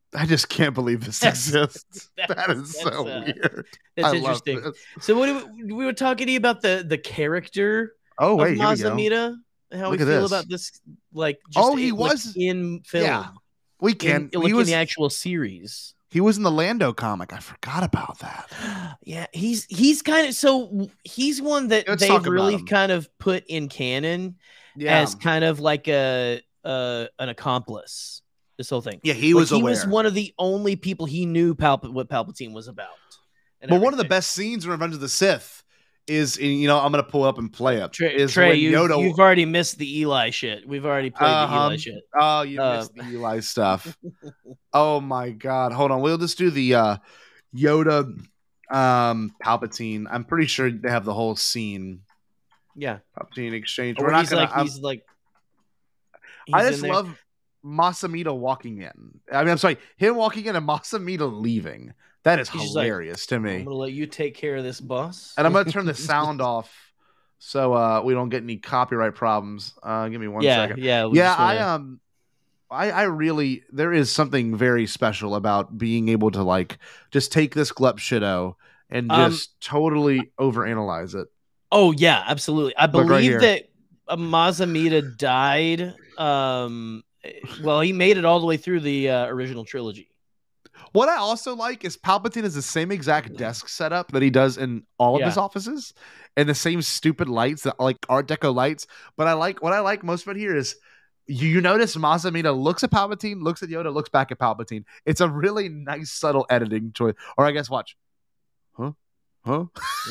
I just can't believe this That's- exists. that's- That is so that's, uh, weird. That's I love interesting. this. So what do we, we were talking to you about the the character Oh wait, of here we go. Mazamita, how Look we at feel this. about this, like just Oh, he in, like, was- in film. Yeah, we can. in, like he was in the actual series. he was in the Lando comic. I forgot about that. Yeah, he's he's kind of so he's one that Let's they've talk about really him. kind of put in canon Yeah, as kind of like a uh an accomplice. This whole thing. yeah, he Like, was he aware. was one of the only people he knew Palp- what Palpatine was about. and But one of the everything. best scenes in Revenge of the Sith is, in, you know, I'm gonna pull up and play it. Trey, is Trey when you, Yoda. you've already missed the Eli shit. We've already played the Eli Um, shit. Oh, you Uh, missed the Eli stuff. Oh my god. Hold on. We'll just do the uh Yoda um Palpatine. I'm pretty sure they have the whole scene. Yeah. Palpatine exchange. Or We're not he's gonna like I'm- he's like I he's in just there. love Masamita walking in. I mean, I'm sorry, him walking in and Masamita leaving. That is He's just like, hilarious to I'm me. gonna let you take care of this, boss. And I'm gonna turn the sound off so uh we don't get any copyright problems. Uh give me one yeah, second. yeah, we Yeah, just I wanna- um I I really there is something very special about being able to like just take this glup shito and Um, just totally overanalyze it. Oh yeah, absolutely. I Look right believe here. that uh, Mazamita died. Um, well, he made it all the way through the uh, original trilogy. What I also like is Palpatine has the same exact desk setup that he does in all of Yeah. his offices and the same stupid lights, that like Art Deco lights. But I like what I like most of it here is you, you notice Mazamita looks at Palpatine, looks at Yoda, looks back at Palpatine. It's a really nice, subtle editing choice. Or I guess watch. Huh? Huh?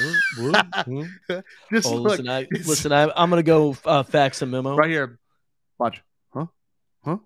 Just Oh, look, listen, I, it's- listen, I, I'm gonna go uh, fax a memo. right here. Watch. Huh? Huh?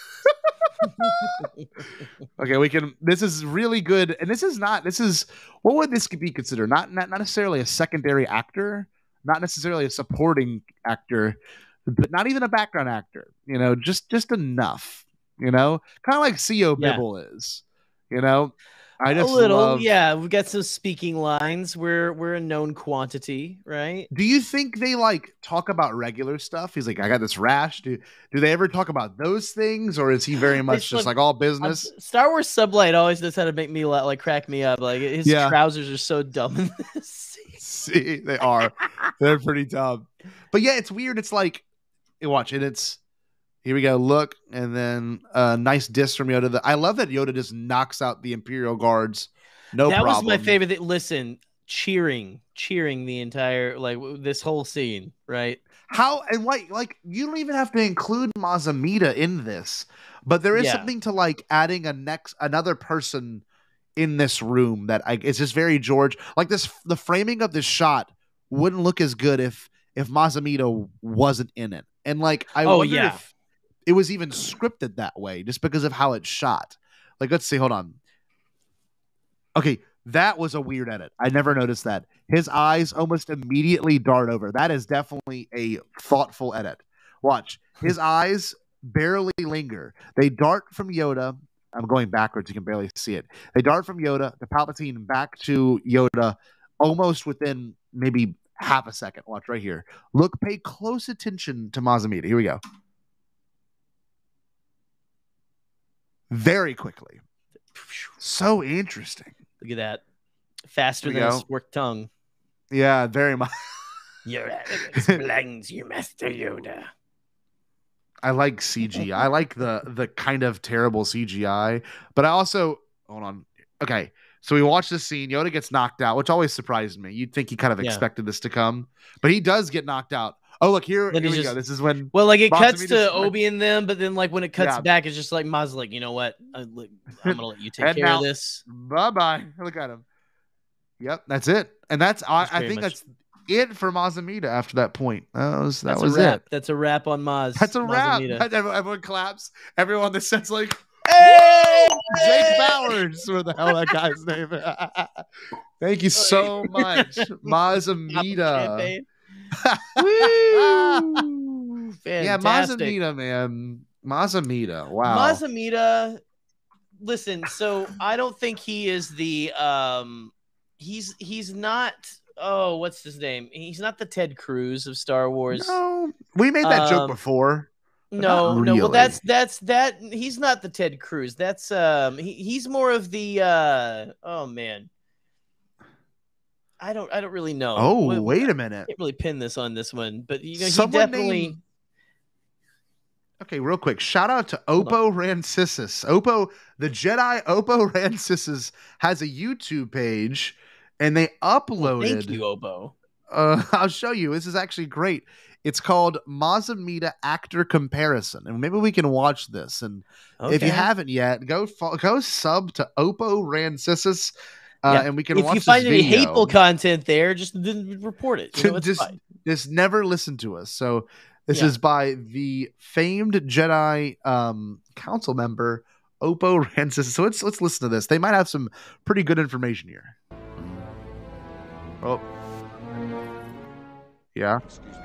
Okay, we can. This is really good, and this is not. This is what would this be considered? Not not not necessarily a secondary actor, not necessarily a supporting actor, but not even a background actor. You know, just just enough. You know, kind of like C O Yeah. Bibble is. You know, I just a little, love. yeah. We've got some speaking lines. We're we're a known quantity, right? Do you think they like talk about regular stuff? He's like, I got this rash. Do do they ever talk about those things, or is he very much It's just like- like all Uh, business? Star Wars Sublight always knows how to make me la- like crack me up. Like his Yeah. trousers are so dumb in this. See, they are. They're pretty dumb. But yeah, it's weird. It's like, you watch it. It's here we go. Look, and then a nice diss from Yoda. That I love that Yoda just knocks out the Imperial guards. No that problem. was my favorite thing. Listen, cheering, cheering the entire like w- this whole scene, right? How and why? Like you don't even have to include Mazamita in this, but there is Yeah. something to like adding a next another person in this room that I, it's just very George. Like this, the framing of this shot wouldn't look as good if if Mazamita wasn't in it. And like I Oh, wonder yeah. if it was even scripted that way, just because of how it's shot. Like let's see, hold on. Okay, that was a weird edit. I never noticed that. His eyes almost immediately dart over. That is definitely a thoughtful edit. Watch. His eyes barely linger. They dart from Yoda. I'm going backwards. You can barely see it. They dart from Yoda to Palpatine back to Yoda almost within maybe half a second. Watch right here. Look, pay close attention to Mazamita. Here we go. Very quickly. So interesting. Look at that, faster There we than a go. spork tongue. Yeah, very much. Your elegance belongs to your master Yoda. I like C G I. I like the the kind of terrible C G I, but I also hold on. Okay, so we watch this scene. Yoda gets knocked out, which always surprised me. You'd think he kind of Yeah. expected this to come, but he does get knocked out. Oh, look here. Then Here he we just- go. This is when. Well, like it cuts Mazamita's to like- Obi and them, but then like when it cuts Yeah. back, it's just like Maz like, you know what? I, look, I'm gonna let you take Head care out. of this. Bye bye. Look at him. Yep, that's it. And that's I, That's I pretty think much- that's it for Mazamita. After that point, that was that That's was a wrap. it. That's a wrap on Maz. That's a wrap. Mazamita. Everyone, everyone claps. Everyone on the set's like, "Hey, Jake Bowers!" What the hell that guy's name? Thank you so much, Mazamita. Champagne. Woo! Yeah, Fantastic. Mazamita, man, Mazamita. Wow. Mazamita. Listen, so I don't think he is the um he's he's not oh, what's his name? He's not the Ted Cruz of Star Wars. No, we made that joke Um, before. No, Not no. Well, really. that's that's that. He's not the Ted Cruz. That's um. He, he's more of the uh. Oh man. I don't. I don't really know. Oh, What- wait a I minute. can't really pin this on this one, but you know, he Someone definitely. name- Okay, real quick. Shout out to Oppo Rancisis. Oppo, the Jedi Oppo Rancisis has a YouTube page, and they uploaded. Thank you, Obo. Uh, I'll show you. This is actually great. It's called Mazamita Actor Comparison, and maybe we can watch this. And if you Okay. haven't yet, go fo- go sub to Oppo Rancisis, uh, Yeah. and we can If watch you find this any video. hateful content there, just d- report it. You know, it's just, fine. just never listen to us. So this Yeah. is by the famed Jedi um, council member Oppo Rancisis. So let's let's listen to this. They might have some pretty good information here. Oh, yeah.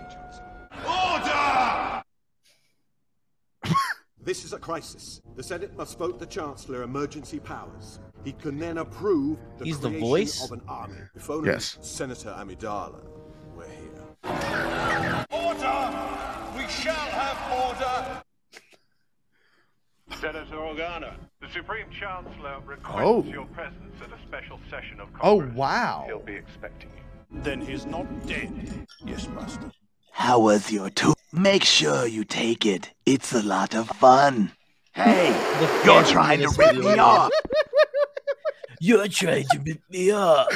Order! This is a crisis. The Senate must vote the Chancellor emergency powers. He can then approve the He's the creation voice? of an army. If only Yes. Senator Amidala were here. Order! We shall have order! Senator Organa, the Supreme Chancellor requests Oh. your presence at a special session of Oh, Congress. wow. He'll be expecting you. Then he's not dead. Yes, Master. How was your tour? Make sure you take it. It's a lot of fun. Hey, you're trying to rip me off. You're trying to rip me off.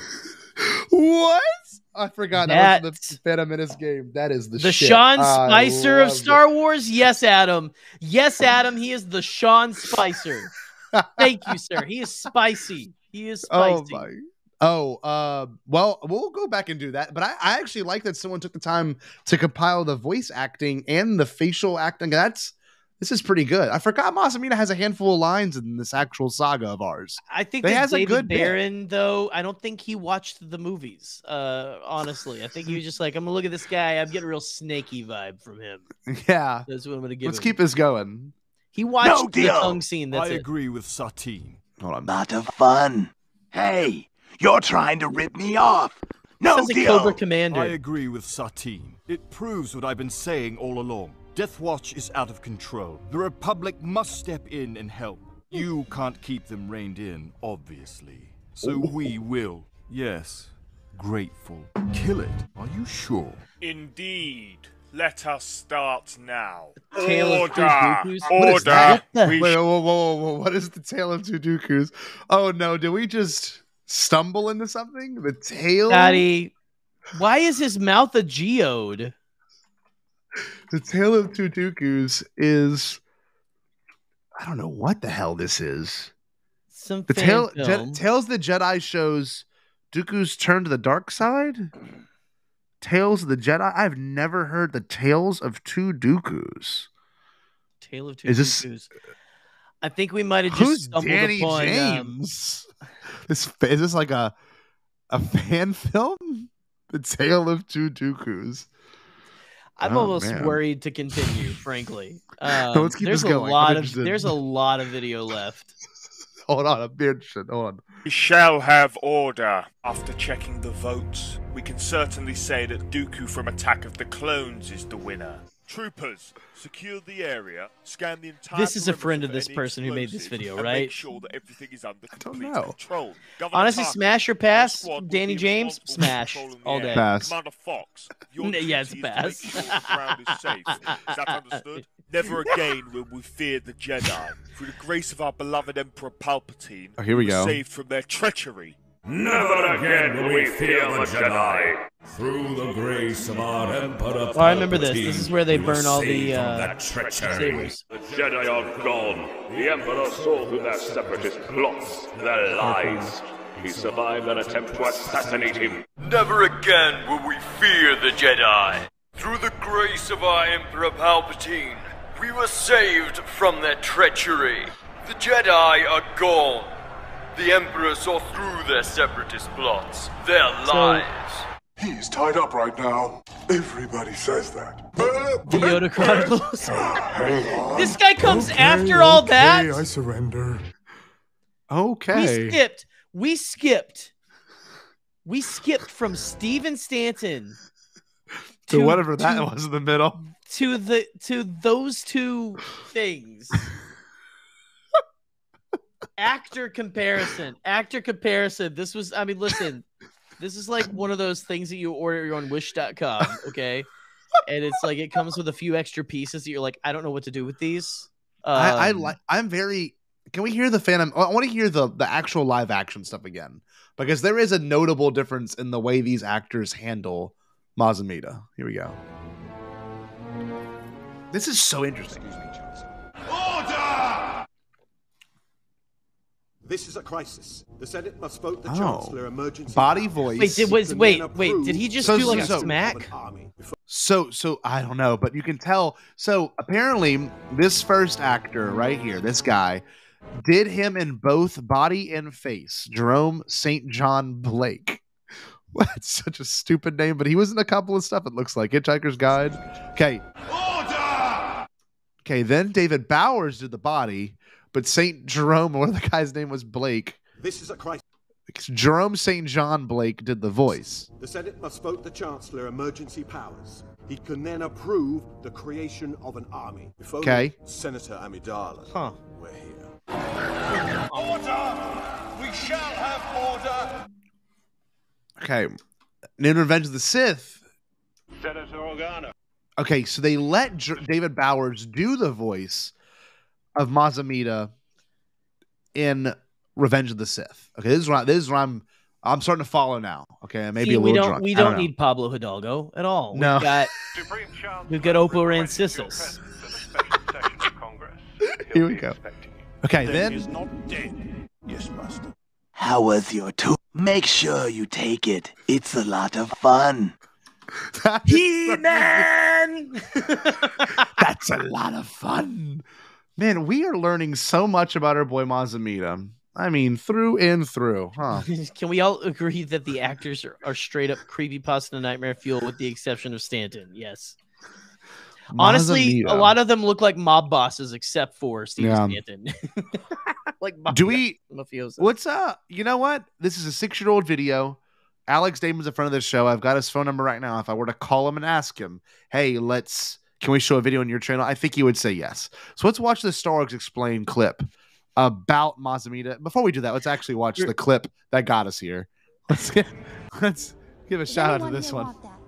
What? I forgot that was That's- the Phantom Menace game. That is the The shit. Sean I Spicer of love Star Wars? Yes, Adam. Yes, Adam. He is the Sean Spicer. Thank you, sir. He is spicy. He is Oh spicy. my. Oh, uh, well, we'll go back and do that. But I, I actually like that someone took the time to compile the voice acting and the facial acting. That's this is pretty good. I forgot Masamita has a handful of lines in this actual saga of ours. I think They that has a David good bit. Barron, though, I don't think he watched the movies. Uh, honestly, I think he was just like, I'm gonna look at this guy. I'm getting a real snaky vibe from him. Yeah. That's what I'm gonna give Let's him. keep this going. He watched No the deal. tongue scene. That's I it. agree with Satine. Hold on. Lot of fun. Hey, you're trying to rip me off. No Sounds like deal. Cobra Commander. I agree with Satine. It proves what I've been saying all along. Death Watch is out of control. The Republic must step in and help. You can't keep them reined in, obviously. So we will, yes, grateful. Kill it. Are you sure? Indeed. Let us start now. Tale of Two Order! Dooku's? What is Order! that? We Wait, whoa, whoa, whoa, whoa, what is the Tale of Two Dooku's? Oh no, did we just stumble into something? The Tale? Daddy, why is his mouth a geode? The Tale of Two Dooku's is I don't know what the hell this is. Some The fan Tale film. Je- Tales of the Jedi shows Dooku's turn to the dark side. Tales of the Jedi. I've never heard the Tales of Two Dooku's. Tale of Two Is this- Dooku's. I think we might have just Who's stumbled Danny upon. Um, James? This is this like a a fan film? The Tale of Two Dooku's. I'm Oh, almost man. worried to continue, frankly. No, Um, let's keep there's this going. a lot I'm of interested. there's a lot of video left. Hold on, I'm interested. Hold on. We shall have order. After checking the votes, we can certainly say that Dooku from Attack of the Clones is the winner. Troopers, secure the area, scan the entire This is a perimeter friend of for this any person who made this explosives, video, and right? Make sure that everything is under complete know. control. Governor Honestly, Tarkin, smash or your pass, squad will Danny be James, responsible for smash controlling the all area. day. Pass. Commander Fox, your N- duty yeah, it's is pass. to make sure the ground is safe. Is that understood? Never again will we fear the Jedi. Through the grace of our beloved Emperor Palpatine, Oh, here we were go. saved from their treachery. Never again will we fear the Jedi. Through the grace of our Emperor Oh, I remember this. Palpatine, This is where they we were burn all the saved from uh, that treachery. sabers. The Jedi are gone. The Emperor saw through their separatist plots, their lies. He survived an attempt to assassinate him. Never again will we fear the Jedi. Through the grace of our Emperor Palpatine, we were saved from their treachery. The Jedi are gone. The Emperor saw through their separatist plots, their So- lies. He's tied up right now. Everybody says that. The Yoda Chronicles. Hang on. This guy comes Okay, after all okay, that. I surrender. Okay. We skipped. We skipped. We skipped from Steven Stanton So to- whatever that to- was in the middle. to the to those two things. Actor comparison. Actor comparison. This was, I mean, listen, this is like one of those things that you order on wish dot com, okay? And it's like it comes with a few extra pieces that you're like, I don't know what to do with these. Um, I, I like I'm very can we hear the Phantom? I want to hear the the actual live action stuff again. Because there is a notable difference in the way these actors handle Mazamita. Here we go. This is so interesting. Order! This is a crisis. The Senate must vote the Oh. Chancellor emergency. Body powers. voice. Wait, did, was, Can wait, then wait, approve did he just So- do so- like a so- smack? So, so I don't know, but you can tell. So apparently, this first actor right here, this guy, did him in both body and face. Jerome Saint John Blake. That's such a stupid name, but he was in a couple of stuff. It looks like Hitchhiker's Guide. Okay. Okay. Then David Bowers did the body, but Saint Jerome, or the guy's name was Blake. This is a crisis. Jerome Saint John Blake did the voice. The Senate must vote the Chancellor emergency powers. He can then approve the creation of an army. If only Okay. Senator Amidala Huh. were here. Order! We shall have order! Okay. In Revenge of the Sith. Senator Organa. Okay, so they let J- David Bowers do the voice of Mazamita in Revenge of the Sith. Okay, this is what I, this is what I'm I'm starting to follow now. Okay, maybe See, a we little don't drunk. we I don't know. need Pablo Hidalgo at all. No. We've got Supreme Chancellor we've got Oppo requests your Rancisis. presence at a special session of Congress. Here we go. Okay, then He's not dead. Yes, Master. How was your tour? Make sure you take it. It's a lot of fun. He-Man! That's a lot of fun. Man, we are learning so much about our boy Mazamita. I mean, through and through, huh? Can we all agree that the actors are, are straight up creepypasta nightmare fuel with the exception of Stanton? Yes. Honestly, Mazamita. a lot of them look like mob bosses except for Steve Yeah. Stanton. like Do we? mafiosos. What's up? You know what? This is a six-year-old video. Alex Damon's a friend of the show. I've got his phone number right now. If I were to call him and ask him, "Hey, let's can we show a video on your channel?" I think he would say yes. So let's watch the Star Wars Explained clip about Mazamita. Before we do that, let's actually watch the clip that got us here. Let's get, let's give a Does shout out to anyone this here one. want that?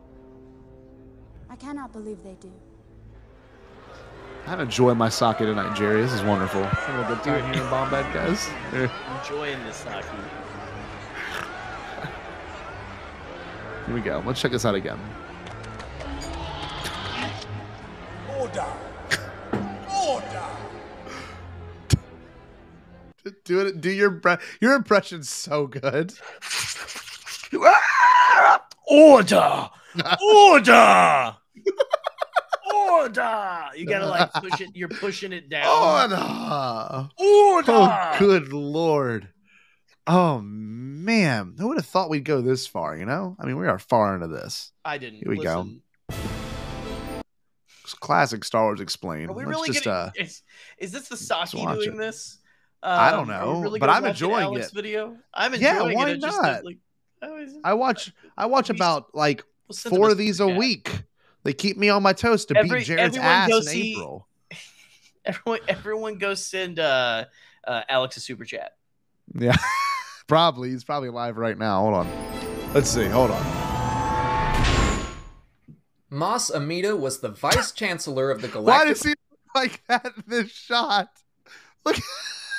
I cannot believe they do. I'm enjoying my sake tonight, Jerry. This is wonderful. Some of the good time here in Bombay, guys. Here Enjoying this hockey. here we go. Let's check this out again. Order! Order! Do it. Do your bre- your impression's so good. Order! Order! Order! You gotta like push it. You're pushing it down. Order! Order! Oh, good lord! Oh man, who would have thought we'd go this far? You know, I mean, we are far into this. I didn't. Here we Listen, go. It's classic Star Wars Explained. Are we Let's really just, gonna? uh, is, is this the Saki watch doing it. this? I don't Um, are we know, really but gonna I'm watch an enjoying Alex it. Video. I'm Yeah, enjoying why it. It just, not? like, oh, is it- I watch. I watch about like We'll send them four a of these a super chat. week. They keep me on my toes to Every- beat Jared's everyone ass go in see- April. Everyone, everyone, go send uh, uh, Alex a super chat. Yeah, probably. He's probably live right now. Hold on. Let's see. Hold on. Mas Amita was the vice chancellor of the Why Galactic. does he look like that in this shot? Look, look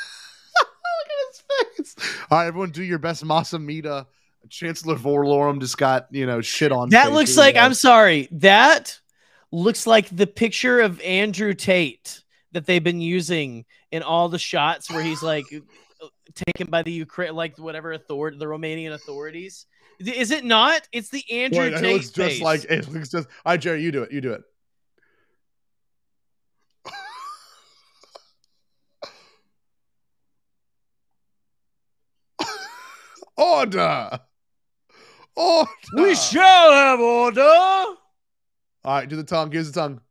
at his face. All right, everyone, do your best. Masamita, Chancellor Vorlorum just got you know shit on. That face. looks Here we like. go. I'm sorry. That looks like the picture of Andrew Tate that they've been using in all the shots where he's like taken by the Ukraine, like whatever authority, the Romanian authorities. Is it not? It's the Andrew Wait, it Tate looks just face. like it looks just. All right, Jerry, you do it. You do it. Order. Order. We shall have order. All right, do the tongue. Here's the tongue.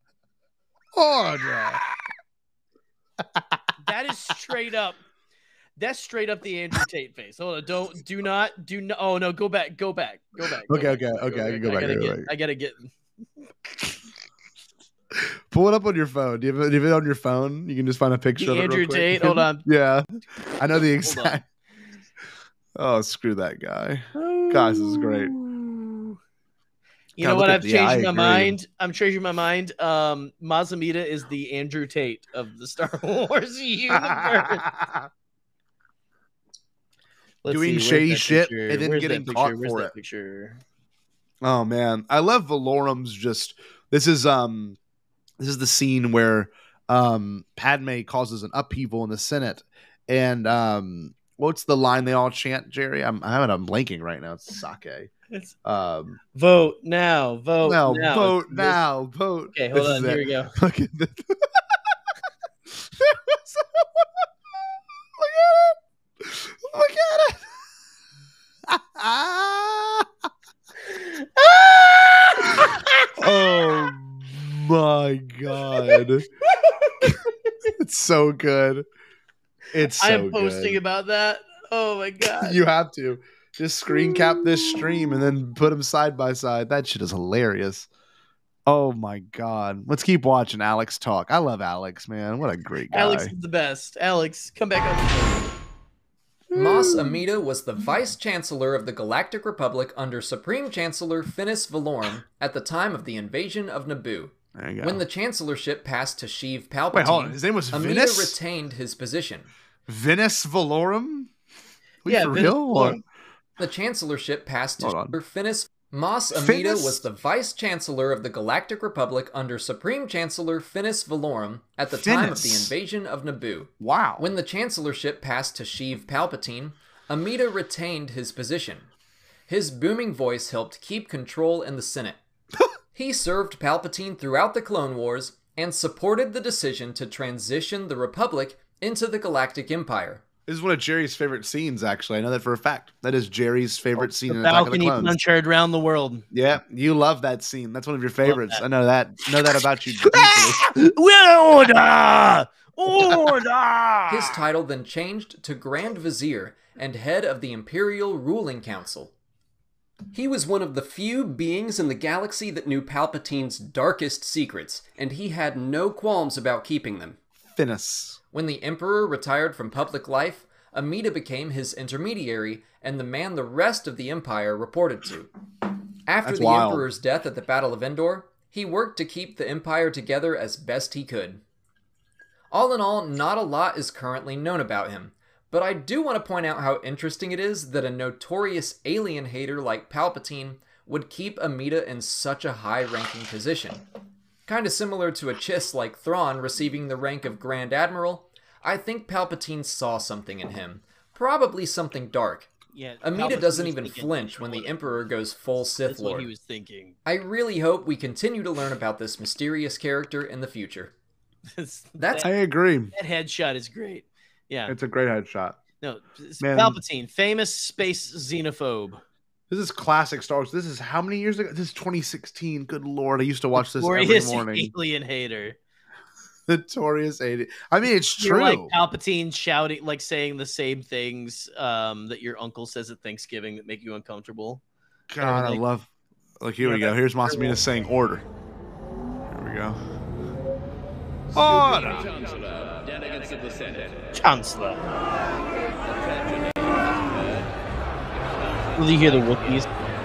Order. That is straight up. That's straight up the Andrew Tate face. Hold on, don't do not do not. Oh no, go back, go back, go back. Go Okay, back, okay, okay. I can go I back. gotta go get. back. I gotta get. Pull it up on your phone. Do you have it, do you have it on your phone? You can just find a picture The of it. Andrew real quick. Tate. Hold on. Yeah, I know the Hold exact. Oh, screw that guy. Gosh, this is great. You God, know look what? at- I've yeah, I changed my agree. mind. I'm changing my mind. Um, Mazamita is the Andrew Tate of the Star Wars universe. Let's Doing see, where's shady that shit picture? and then Where's that getting picture? caught Where's for that it. Picture? Oh man, I love Valorum's. Just this is um, this is the scene where um, Padme causes an upheaval in the Senate, and um, what's the line they all chant? Jerry, I'm I haven't. I'm blanking right now. It's sake. It's Um, vote now. Vote no, now. vote This- now, vote. Okay, hold This on. is Here it. we go. Look at this. Look at it. Oh my god. It's so good. It's so I am posting good. about that. Oh my god. You have to just screen cap this stream and then put them side by side. That shit is hilarious. Oh my god. Let's keep watching Alex talk. I love Alex, man. What a great guy. Alex is the best. Alex, come back on the show. Mas Amida was the Vice Chancellor of the Galactic Republic under Supreme Chancellor Finis Valorum at the time of the invasion of Naboo. There you go. When the chancellorship passed to Sheev Palpatine, Wait, hold on. His name was Amida Finis? retained his position. Venice Valorum? Wait, Yeah, for Venice real? Valorum. The chancellorship passed to Hold on. Finis. Mas Amida Finis? was the Vice Chancellor of the Galactic Republic under Supreme Chancellor Finis Valorum at the time of the Finis? invasion of Naboo. Wow. When the chancellorship passed to Sheev Palpatine, Amida retained his position. His booming voice helped keep control in the Senate. He served Palpatine throughout the Clone Wars and supported the decision to transition the Republic into the Galactic Empire. This is one of Jerry's favorite scenes, actually. I know that for a fact. That is Jerry's favorite scene in Attack of the Balcony Clones. punch heard around the world. Yeah, you love that scene. That's one of your favorites. that. I know that. Know that about you. deeply. Order! Order! His title then changed to Grand Vizier and head of the Imperial Ruling Council. He was one of the few beings in the galaxy that knew Palpatine's darkest secrets, and he had no qualms about keeping them. Finis. When the Emperor retired from public life, Amida became his intermediary and the man the rest of the Empire reported to. After That's the wild. Emperor's death at the Battle of Endor, he worked to keep the Empire together as best he could. All in all, not a lot is currently known about him, but I do want to point out how interesting it is that a notorious alien hater like Palpatine would keep Amida in such a high-ranking position. Kinda similar to a Chiss like Thrawn receiving the rank of Grand Admiral, I think Palpatine saw something in him. Probably something dark. Yeah, Amida Palpatine doesn't was even thinking flinch when the Emperor goes full Sith That's Lord. what he was thinking. I really hope we continue to learn about this mysterious character in the future. That's I agree. That headshot is great. Yeah. It's a great headshot. No, it's Man. Palpatine, famous space xenophobe. This is classic Star Wars. This is how many years ago? This is twenty sixteen. Good lord. I used to watch this every Notorious morning. alien hater. Notorious eighty. I mean, it's You're true. like Palpatine shouting, like saying the same things um, that your uncle says at Thanksgiving that make you uncomfortable. God, I Like- love. Look, here we Yeah, go. Here's that's Masamina saying order. Here we go. Order! Order! Chancellor, delegates of the Senate. Chancellor. Will you hear the Wookiees?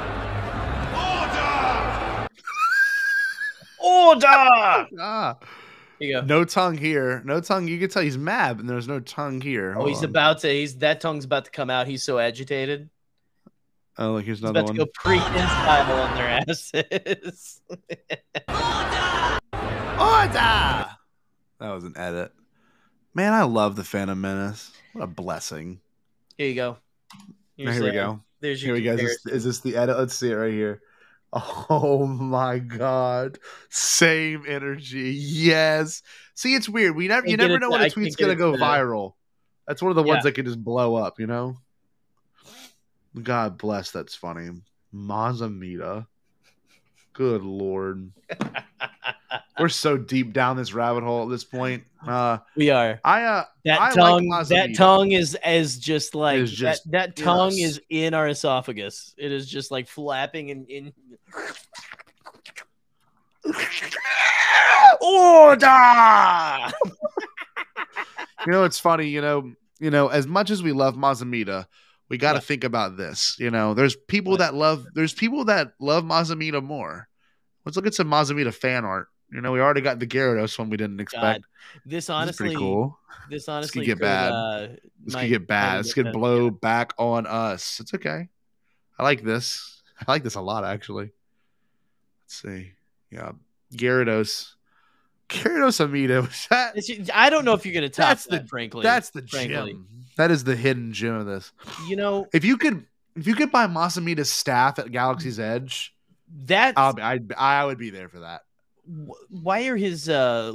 Order! Ah. Here you go. No tongue here. No tongue. You can tell he's mad, and there's no tongue here. Oh, Hold he's on. about to. He's that tongue's about to come out. He's so agitated. Oh, look, here's He's another about one. to go pre-in style on their asses. Order! That was an edit. Man, I love the Phantom Menace. What a blessing. Here you go. Now, Here's, here we uh, go. There's Here your we go. Is this, comparison. is this the edit? Let's see it right here. Oh my god. Same energy. Yes. See, it's weird. We never I you get never it know to- when a I can't tweet's get gonna it go to- viral. That's one of the ones Yeah. that could just blow up, you know? God bless, that's funny. Mazamita. Good lord. we're so deep down this rabbit hole at this point. Uh, we are. I uh, That I tongue, like that tongue is is just like Is just- that. That tongue yes. is in our esophagus. It is just like flapping and in. Order. You know, it's funny. You know, you know, as much as we love Mazamita, we got to yeah. think about this. You know, there's people that love. There's people that love Mazamita more. Let's look at some Mazamita fan art. You know, we already got the Gyarados one we didn't expect. God, this honestly, this cool. This honestly this could get could, bad. Uh, this could get bad. This could blow yeah. back on us. It's okay. I like this. I like this a lot, actually. Let's see. Yeah, Gyarados. Gyarados Amita. That, I don't know if you're gonna top that's that, the frankly. That's the frankly. gem. That is the hidden gem of this. You know, if you could, if you could buy Masamita's staff at Galaxy's Edge, that I I would be there for that. Why are his uh,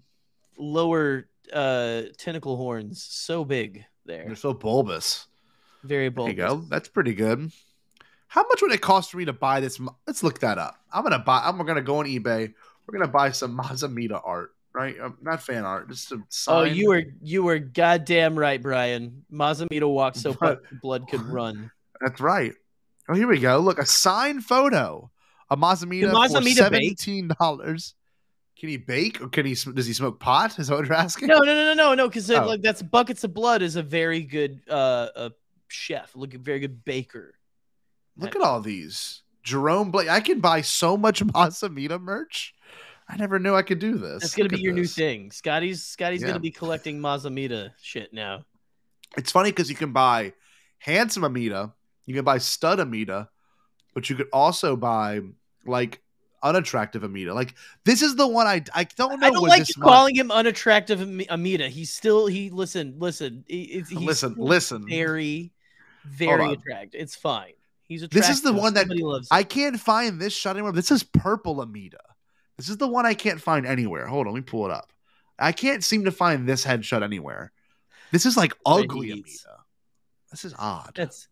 lower uh, tentacle horns so big there? They're so bulbous. Very bulbous. There you go. That's pretty good. How much would it cost for me to buy this? Let's look that up. I'm gonna buy. I'm gonna go on eBay. We're gonna buy some Mazamita art, right? Um, not fan art, just some. Oh, you were you were goddamn right, Brian. Mazamita walked so but, blood could run. That's right. Oh, here we go. Look, a signed photo. A Mazamita, Mazamita for seventeen dollars. Can he bake, or can he? Does he smoke pot? Is that what you're asking? No, no, no, no, no, no. Because Oh. like that's Buckets of Blood is a very good uh, uh chef. Look, a very good baker. Look at all these. Jerome Blake. I can buy so much Mazamita merch. I never knew I could do this. That's gonna Look be at your this. new thing. Scotty's Scotty's Yeah. gonna be collecting Mazamita shit now. It's funny because you can buy handsome Amita, you can buy stud Amita, but you could also buy like unattractive Amita. Like this is the one I I don't know. I don't was like this calling him unattractive Am- Amita. He's still he listen listen. He, he's Listen, still listen. Very, very on. attractive. It's fine. He's attractive. This is the one that Somebody loves him. I can't find this shot anymore. This is purple Amita. This is the one I can't find anywhere. Hold on, let me pull it up. I can't seem to find this headshot anywhere. This is like ugly Amita. This is odd. That's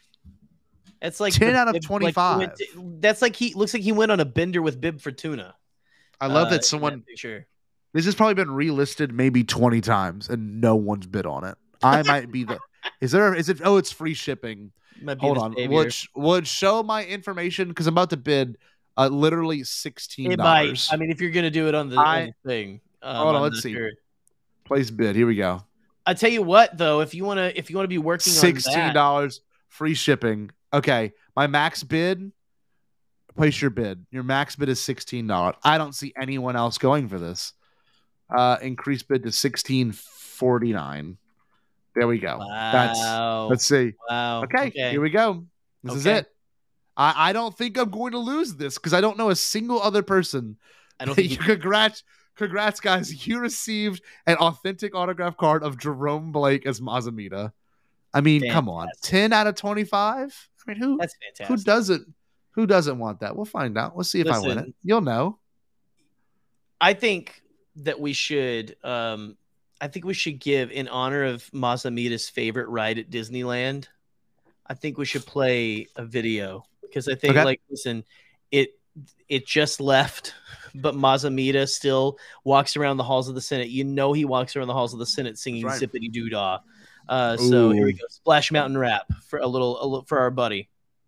It's like ten the out of Bib- like twenty-five. he went to- that's like he looks like he went on a bender with Bib Fortuna. I love uh, that in someone. picture. This has probably been relisted maybe twenty times and no one's bid on it. I might be the. Is there? Is it? Oh, it's free shipping. Might be Hold the on. savior. Would sh- would show my information because I'm about to bid. Uh, literally sixteen It might. dollars. I mean, if you're gonna do it on the, I- on the thing, um, Hold on. I'm Let's not see. sure. Place bid. Here we go. I tell you what, though, if you wanna if you wanna be working Sixteen on that, dollars free shipping. Okay, my max bid. Place your bid. Your max bid is sixteen dollars. I don't see anyone else going for this. Uh, increase bid to sixteen forty nine. There we go. Wow. That's. Let's see. Wow. Okay, Okay. here we go. This is Okay. it. I, I don't think I'm going to lose this because I don't know a single other person. I don't think you- congrats, congrats, guys! You received an authentic autograph card of Jerome Blake as Mazamita. I mean, come on, ten out of twenty-five. I mean, who? That's Who fantastic. doesn't? Who doesn't want that? We'll find out. We'll see if I win it. Listen. You'll know. I think that we should. Um, I think we should give in honor of Mazamita's favorite ride at Disneyland. I think we should play a video because I think, Okay. like, listen, it it just left, but Mazamita still walks around the halls of the Senate. You know, he walks around the halls of the Senate singing That's right. "Zippity Doo Dah." Uh, so here we Ooh. go, Splash Mountain rap for a little, a little for our buddy.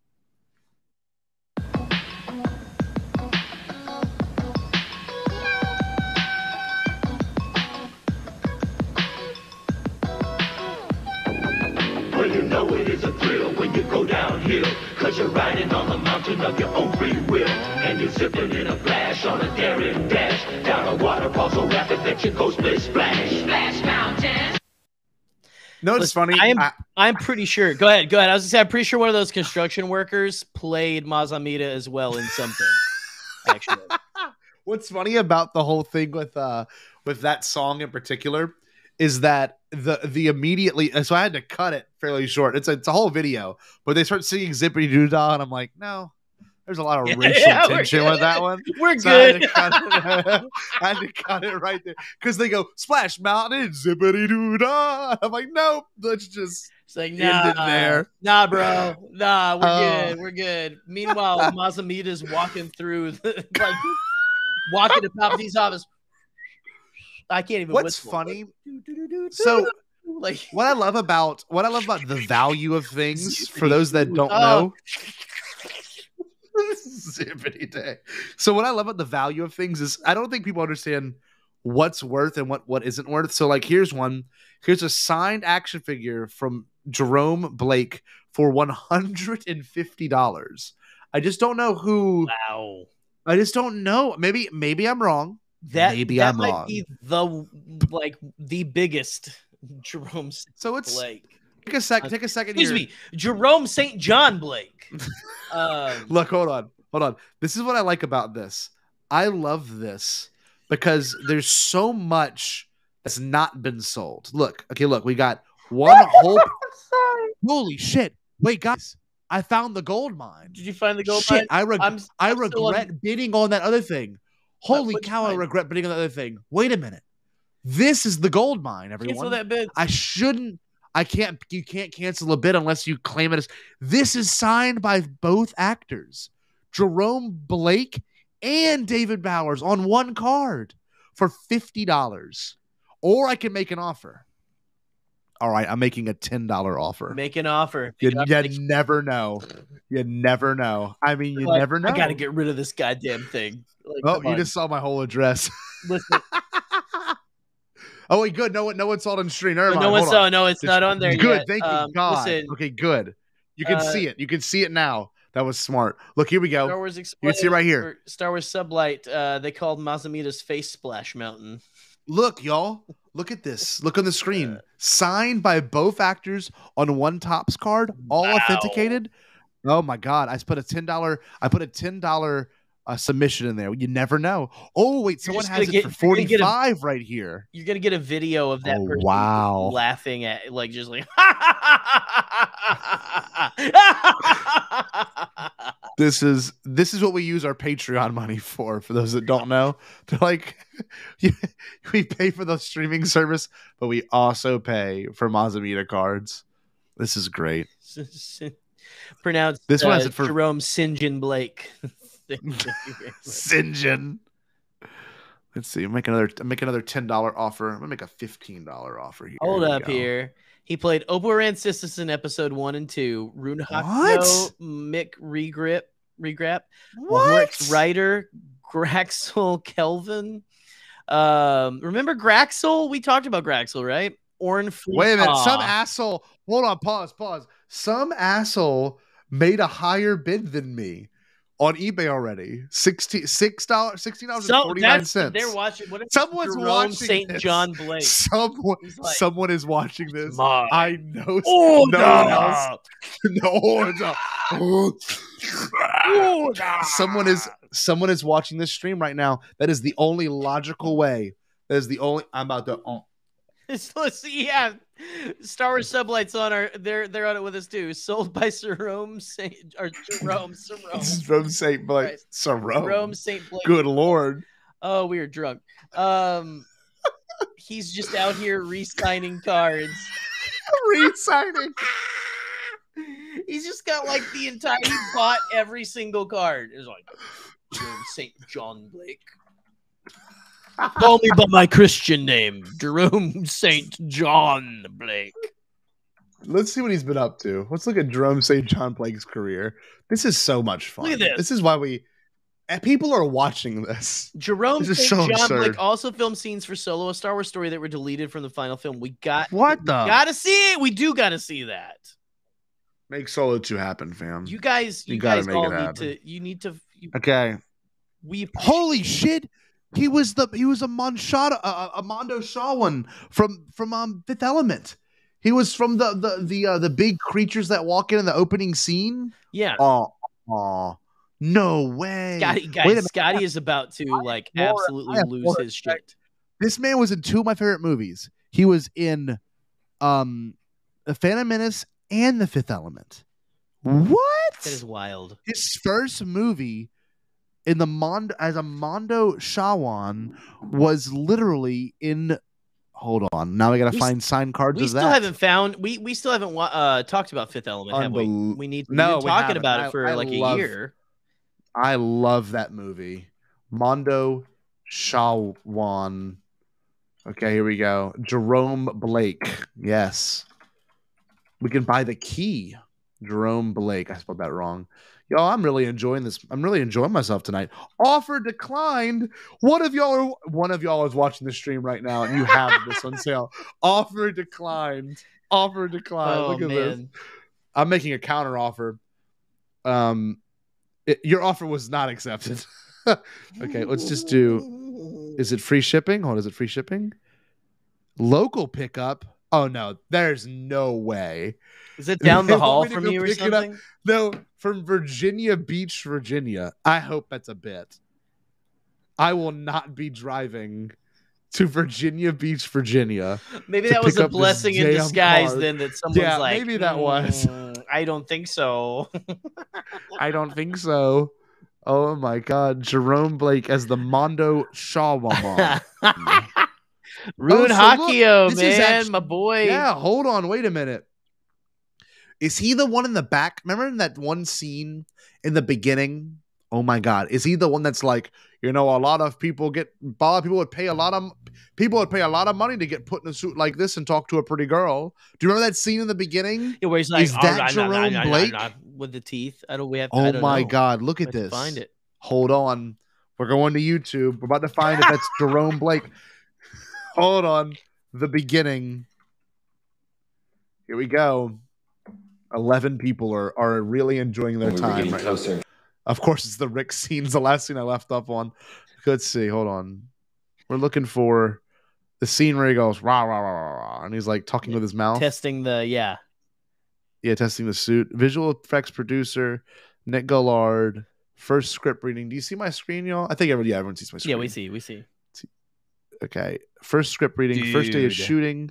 Well, you know it is a thrill when you go downhill, cause you're riding on the mountain of your own free will. And you're zipping in a flash on a daring dash, down a waterfall so rapid that you go split splash. Splash Mountain! No, it's Listen, funny. I am, I- I'm pretty sure. Go ahead, go ahead. I was gonna say, I'm pretty sure one of those construction workers played Mazamita as well in something. Actually, What's funny about the whole thing with uh with that song in particular is that the the immediately so I had to cut it fairly short. It's a, it's a whole video, but they start singing Zippity Doo Dah, and I'm like, no, there's a lot of Yeah, racial yeah, we're tension good. with that one. We're So I had good. to cut it, I had to cut it right there because they go Splash Mountain, Zippity Doo Dah. I'm like, nope, let's just it's like end nah, it there. nah, bro, nah, we're Oh. good, we're good. Meanwhile, Mazamita's walking through the, like walk into Palpatine's office. I can't even. What's whistle. funny? So, like, what I love about what I love about the value of things for those that don't Oh. know. Zippity day. So, what I love about the value of things is I don't think people understand what's worth and what what isn't worth. So, like, here's one. Here's a signed action figure from Jerome Blake for one hundred fifty dollars. I just don't know who. Wow. I just don't know. Maybe maybe I'm wrong. That maybe that I'm might wrong. be the like the biggest Jerome So it's Blake. Take a sec. Take a second. Excuse here. me, Jerome Saint John Blake. um, Look, hold on, hold on. This is what I like about this. I love this because there's so much that's not been sold. Look, okay, look, we got one whole. Holy shit! Wait, guys, I found the gold mine. Did you find the gold Shit, mine? I reg- I'm- I I'm still regret on- bidding on that other thing. Holy which cow! I mine? regret bidding on that other thing. Wait a minute. This is the gold mine, everyone. Cancel that bid. I shouldn't. I can't. You can't cancel a bid unless you claim it as. This is signed by both actors, Jerome Blake and David Bowers, on one card for fifty dollars. Or I can make an offer. All right, I'm making a ten dollar offer. Make an offer. You, Make an you offer. never know. You never know. I mean, you Like, never know. I got to get rid of this goddamn thing. Like, Oh, come you on. just saw my whole address. Listen. Oh, wait, good. No one, no one saw it on stream. Never No mind. one Hold saw. on. No, it's not on there Good. yet. Thank you, Um, God. listen, okay, good. You can uh, see it. You can see it now. That was smart. Look, here we go. Star Wars You can see it right here. or Star Wars Sublight. Uh, they called Mazamita's Face Splash Mountain. Look, y'all. Look at this. Look on the screen. Signed by both actors on one Topps card, all Wow. authenticated. Oh my God! I put a ten dollar. I put a ten dollar uh, submission in there. You never know. Oh wait, someone just has gonna it get- for you're forty gonna get a- five right here. You're gonna get a video of that Oh, person wow. laughing at, like, just like. This is this is what we use our Patreon money for. For those that don't know, they're like, we pay for the streaming service, but we also pay for Mazamita cards. This is great. Pronounced This one has uh, it for- Jerome Saint John Blake. Sinjin. Let's see. Make another. Make another ten dollar offer. I'm gonna make a fifteen dollar offer here. Hold Here we up go. here. He played Oberyn Sistis in episode one and two. Rune What? Hakno, Mick Regrip, Regrap, What? Ulrich Ryder, Graxel Kelvin. Um, remember Graxel? We talked about Graxel, right? Orin Wait a minute. Some Fleetaw. asshole. Hold on. Pause. Pause. Some asshole made a higher bid than me on eBay already. Sixteen six dollars, sixteen dollars and So forty nine that's- cents. They're watching. What is Someone's Jerome watching Saint this. John Blake. Someone, He's like, someone is watching this. mine. I know. Oh, no no. one else. No. no. someone is someone is watching this stream right now. That is the only logical way. That is the only. I'm about to. Oh. Let's see, yeah. Star Wars Sublights on our they're they're on it with us too. Sold by Jerome Saint or Jerome Jerome. From Saint Blake. Christ. Jerome. Jerome Saint Blake. Good Lord. Oh, we were drunk. Um he's just out here re-signing cards. Re-signing. He's just got like the entire he bought every single card. It's like Jerome Saint John Blake. Call me by my Christian name, Jerome Saint John Blake. Let's see what he's been up to. Let's look at Jerome Saint John Blake's career. This is so much fun. Look at this. This is why we and people are watching this. Jerome This is Saint so John absurd. Blake also filmed scenes for Solo, a Star Wars story that were deleted from the final film. We got What we the? gotta see it. We do gotta see that. Make Solo two happen, fam. You guys, you, You gotta guys make all it need happen. to. You need to. You, Okay. we Holy shit! He was the he was a Monshada, uh, a Mondo Shaw one from from um Fifth Element. He was from the the the uh, the big creatures that walk in in the opening scene. yeah. Oh, oh, no way! Scotty, Wait a guys, minute. Scotty is about to like more- absolutely I have lose more his shit. This man was in two of my favorite movies. He was in um The Phantom Menace and The Fifth Element. What? That is wild. His first movie in the Mondo as a Mondo Shawan was literally in. Hold on, now I gotta We find signed cards We of still that. haven't found. We we still haven't wa- uh, talked about Fifth Element, have we? Unbel- We need. No, we've we been talking haven't. about I- it for I like love- a year. I love that movie, Mondo Shawan. Okay, here we go. Jerome Blake. Yes. We can buy the key. Jerome Blake. I spelled that wrong. Yo, I'm really enjoying this. I'm really enjoying myself tonight. Offer declined. One of y'all are one of y'all is watching the stream right now, and you have this on sale. Offer declined. Offer declined. Oh, Look at man. this. I'm making a counter offer. Um, it, your offer was not accepted. Okay, let's just do. Is it free shipping? Hold on, is it free shipping? Local pickup. Oh no, there's no way. Is it down the They want hall me to from go you or pick it up? something? No, from Virginia Beach, Virginia. I hope that's a bit. I will not be driving to Virginia Beach, Virginia. Maybe to that was pick a up this blessing in damn disguise card. then that someone's Yeah, like, maybe that was. "Mm, I don't think so. I don't think so. Oh my God, Jerome Blake as the Mondo Shawama. Rune Oh, so Hakio, look, this is man, actu- my boy. Yeah, hold on, wait a minute. Is he the one in the back? Remember in that one scene in the beginning? Oh my God, is he the one that's like, you know, a lot of people get, a lot of people would pay a lot of people would pay a lot of money to get put in a suit like this and talk to a pretty girl. Do you remember that scene in the beginning? Yeah, where he's like, is "Oh, that nah, nah, Jerome nah, nah, nah, Blake? nah," with the teeth. I don't. We have. To, Oh I don't my know. God, look We at have to this. Find it. Hold on. We're going to YouTube. We're about to find if that's Jerome Blake. Hold on. The beginning. Here we go. eleven people are, are really enjoying their We were time getting right closer. now. Of course, it's the Rick scenes, the last scene I left up on. Let's see. Hold on. We're looking for the scene where he goes, rah, rah, rah, rah, rah, and he's like talking with his mouth. Testing the yeah. Yeah, testing the suit. Visual effects producer, Nick Gallard. First script reading. Do you see my screen, y'all? I think everyone, yeah, everyone sees my screen. Yeah, we see. We see. Okay. First script reading. First day of Dude. shooting.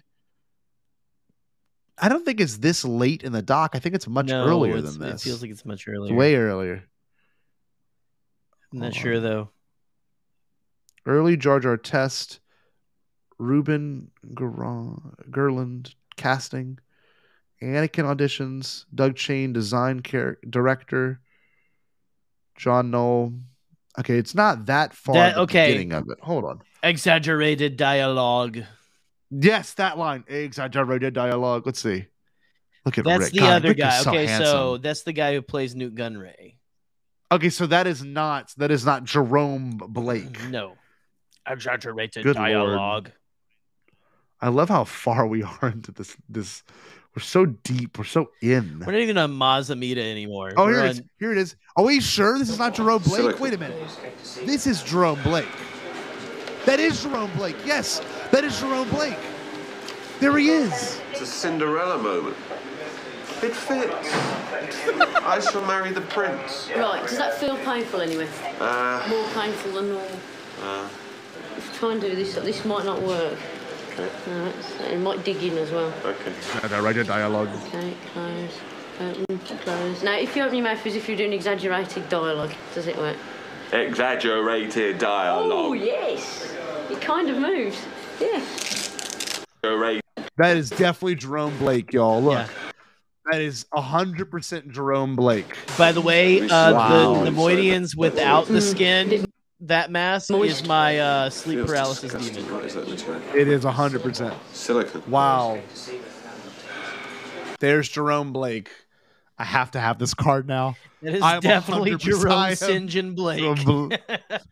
I don't think it's this late in the doc. I think it's much No, earlier it's- than this. It feels like it's much It's earlier. way earlier. I'm not Hold sure on. though. Early Jar Jar test. Ruben Ger- Gerland casting. Anakin auditions. Doug Chain design char- director. John Knoll. Okay, it's not that far That- at the okay. beginning of it. Hold on. Exaggerated dialogue. Yes, that line. Exaggerated dialogue. Let's see. Look at That's Rick. the God, other Rick is guy. so Okay, handsome. so that's the guy who plays Newt Gunray. Okay, so that is not that is not Jerome Blake. No. Exaggerated Good Lord. dialogue. I love how far we are into this. This we're so deep. We're so in. We're not even on Mazamita anymore. Oh, We're here it on- is. Here it is. Are we sure this is not Jerome Blake? Silicon. Wait a minute. This is Jerome Blake. That is Jerome Blake. Yes, that is Jerome Blake. There he is. It's a Cinderella moment. It fits. I shall marry the prince. Right, does that feel painful anyway? Uh, More painful than normal. uh, If you try and do this, this might not work. okay, Alright, so it might dig in as well. okay. I write a dialogue. Okay, close, open, close. Now, if you open your mouth as if you're doing exaggerated dialogue, does it work? Exaggerated Oh, dialogue. yes! It kind of moves. Yeah. Exaggerated. That is definitely Jerome Blake, y'all. Look, Yeah. that is a hundred percent Jerome Blake. By the way, uh, Wow. the Nemoidians without the skin, that mask is my uh, sleep Feels paralysis disgusting. demon. What is that material? It is a hundred percent. Silicon. Wow. There's Jerome Blake. I have to have this card now. It is I'm definitely one hundred percent I Jerome am St. John Blake. Jerome Bl-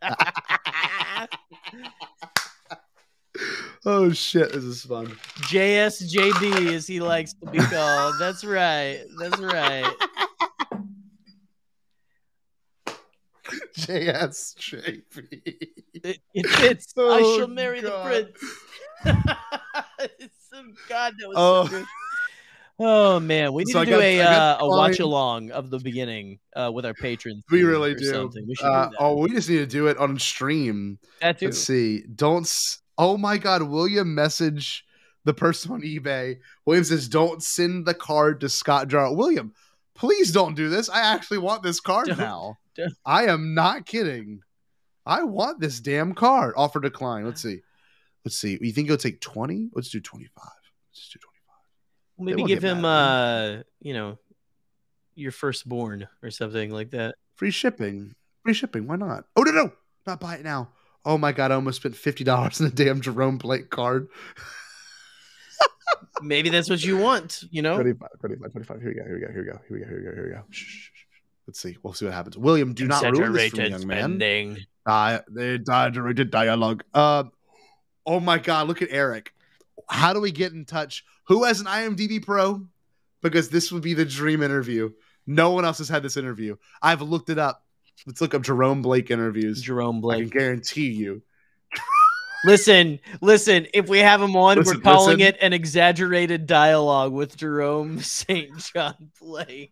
Oh shit, this is fun. J S J B, as he likes to be called. That's right. That's right. J S J B. It, it fits. I Oh, shall marry God. the prince. It's so, God, that was Oh. so good. Oh man, we need So I to do got- a I got uh, a fine. watch along of the beginning uh, with our patrons. We too, really or do. Something. We should Uh, do that. oh, we just need to do it on stream. That too. Let's see. Don't. S- oh my God, William message the person on eBay. William says, "Don't send the card to Scott Jar." William, please don't do this. I actually want this card Don't- now. don't- I am not kidding. I want this damn card. Offer decline. Let's see. Let's see. You think it'll take twenty? Let's do twenty-five. Let's do twenty-five. They Maybe won't give get him, mad at uh, you know, your firstborn or something like that. Free shipping. Free shipping. Why not? Oh no, no, not buy it now. Oh my god, I almost spent fifty dollars on a damn Jerome Blake card. Maybe that's what you want, you know? twenty-five, twenty-five, twenty-five. Here we go, here we go, here we go, here we go, here we go, here we go. Shh, shh, shh. Let's see. We'll see what happens. William, do not ruin this for me, young spending. man. Uh, the exaggerated dialogue. Uh, oh my god, look at Eric. How do we get in touch? Who has an IMDb Pro? Because this would be the dream interview. No one else has had this interview. I've looked it up. Let's look up Jerome Blake interviews. Jerome Blake. I can guarantee you. Listen, listen. If we have him on, Listen, we're calling listen. it an exaggerated dialogue with Jerome Saint John Blake.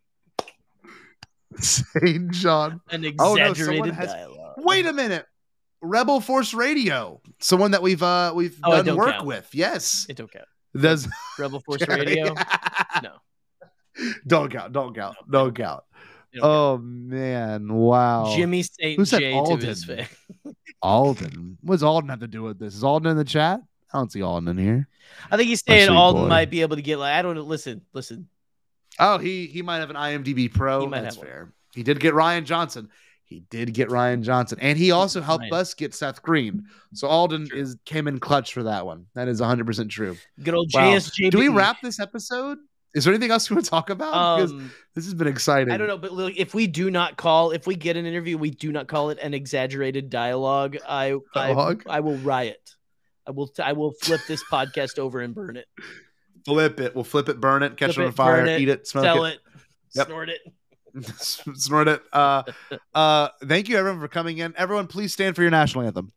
Saint John. An Oh, exaggerated no, has... dialogue. Wait a minute. Rebel Force Radio. Someone that we've uh we've Oh, it done don't work count. with. Yes. It don't count. Does Rebel Force Radio? No. Don't count. Don't count. Don't count. Oh man! Wow. Jimmy Saint Who said J to Alden? his face. Alden. What does Alden have to do with this? Is Alden in the chat? I don't see Alden in here. I think he's My saying sweet Alden boy. might be able to get like I don't know. Listen, listen. Oh, he he might have an IMDb Pro. He might That's have one. fair. He did get Ryan Johnson. He did get Ryan Johnson, and he also helped Ryan. us get Seth Green. So Alden is came in clutch for that one. That is one hundred percent true. Good old Wow. J S J B. Do we wrap this episode? Is there anything else you want to talk about? Because Um, this has been exciting. I don't know, but look, if we do not call, if we get an interview, we do not call it an exaggerated dialogue. I, I, Dialogue? I will riot. I will, I will flip this podcast over and burn it. Flip it. We'll flip it, burn it, catch Flip it on it, fire, burn it, eat it, smoke sell it. it, Yep. snort it. Snort it. Uh, uh, thank you, everyone, for coming in. Everyone, please stand for your national anthem.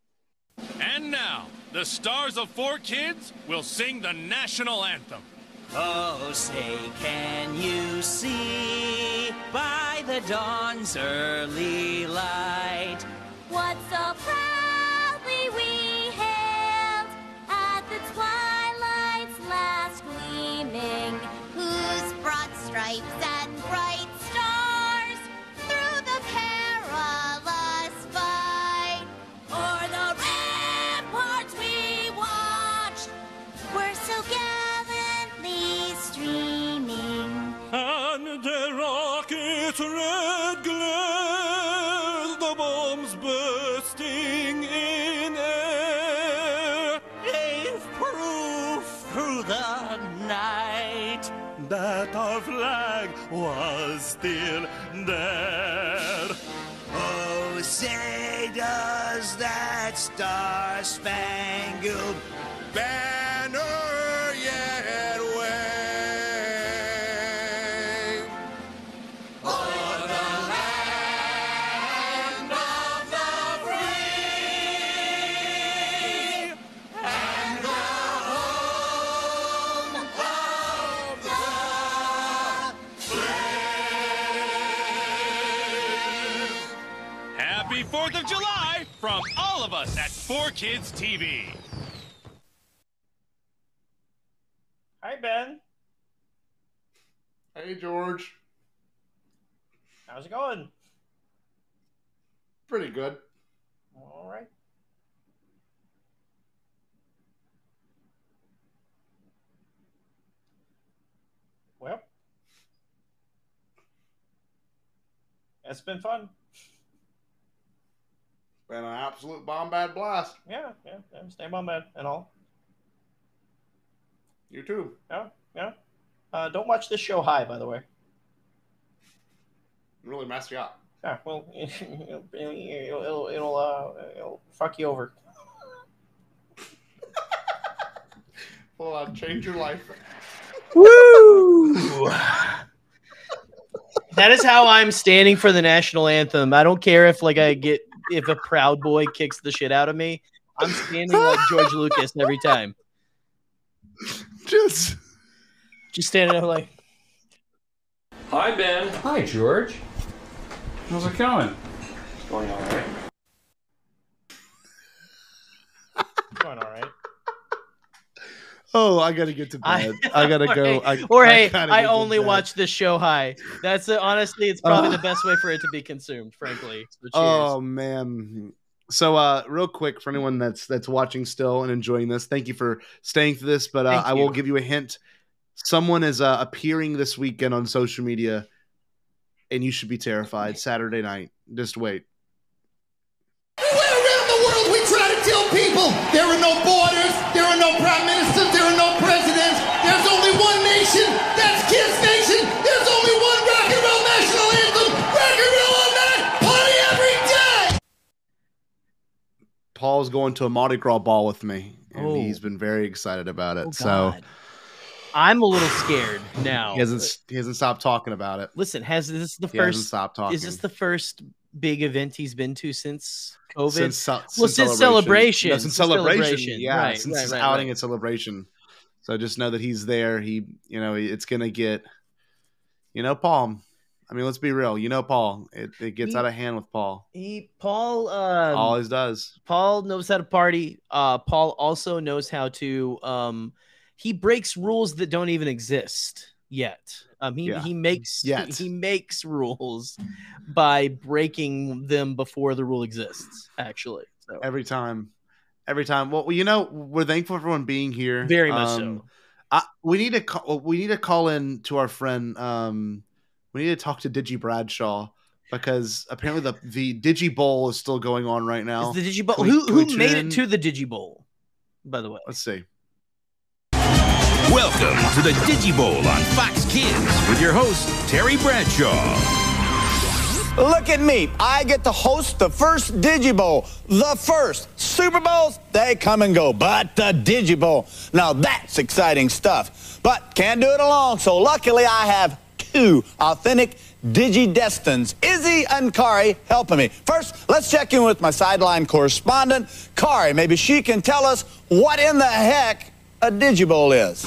And now, the stars of Four Kids will sing the national anthem. Oh, say, can you see by the dawn's early light What so proudly we hailed at the twilight's last gleaming, whose broad stripes and bright stars through the perilous fight o'er the ramparts we watched were so gallantly streaming. And the rocket's red glare, the bombs bursting in air, Gave proof through the night that our flag was still there. Oh, say does that star-spangled Banner yet wave o'er the land of the free and the home of the brave. Happy fourth of July from all of us at Four Kids T V. Hi, Ben. Hey, George. How's it going? Pretty good. All right. Well, it's been fun. Been an absolute bomb bad blast. Yeah, yeah, yeah. Stay on bed and all. You too. Yeah, yeah. Uh, don't watch this show high, by the way. Really messed you up. Yeah, well, it'll, it'll, it'll, uh, it'll fuck you over. Well, I'll change your life. Woo! That is how I'm standing for the national anthem. I don't care if like I get if a Proud Boy kicks the shit out of me. I'm standing like George Lucas every time. Just, just standing there like. Hi, Ben. Hi, George. How's it going? It's going all right. Going all right. Oh, I gotta get to bed. I, I gotta or go. Hey, I, or I hey, gotta I get to only bed. watch this show high. That's uh, honestly, it's probably Uh, the best way for it to be consumed. Frankly. So cheers. Oh man. So uh real quick for anyone that's that's watching still and enjoying this, thank you for staying through this, but uh, Thank I will you. give you a hint. Someone is uh, appearing this weekend on social media and you should be terrified. Saturday night. Just wait. We went around the world tell people there are no borders, there are no prime ministers, there are no presidents. There's only one nation. That's Kiss Nation. There's only one rock and roll national anthem. Rock and roll all night, party every day. Paul's going to a Mardi Gras ball with me, and Oh. he's been very excited about it. Oh, so God. I'm a little scared now. he hasn't he hasn't stopped talking about it. Listen, has this the He hasn't first? stopped talking. Is this the first big event he's been to since COVID? Since, ce- well, since celebration. No, since celebration, yeah, Right, since right, his right, outing right. at celebration. So just know that he's there. He, you know, it's gonna get, you know, Paul. I mean, let's be real. You know, Paul. It, it gets He- out of hand with Paul. He Paul um, Always does. Paul knows how to party. Uh, Paul also knows how to. Um, he breaks rules that don't even exist yet. Um, he Yeah. he makes Yet. he makes rules by breaking them before the rule exists. Actually, so Every time, every time. Well, you know, we're thankful for everyone being here. Very much Um, so. I, we need to call. We need to call in to our friend. Um, we need to talk to Digi Bradshaw because apparently the the Digi Bowl is still going on right now. is the Digibowl. Can we- Who can we who tune made in? it to the Digibowl? By the way, Let's see. Welcome to the Digibowl on Fox Kids with your host, Terry Bradshaw. Look at me. I get to host the first Digibowl. The first. Super Bowls, they come and go. But the Digibowl, now that's exciting stuff. But can't do it alone, so luckily I have two authentic Digi-Destins, Izzy and Kari, helping me. First, let's check in with my sideline correspondent, Kari. Maybe she can tell us what in the heck a Digibowl is.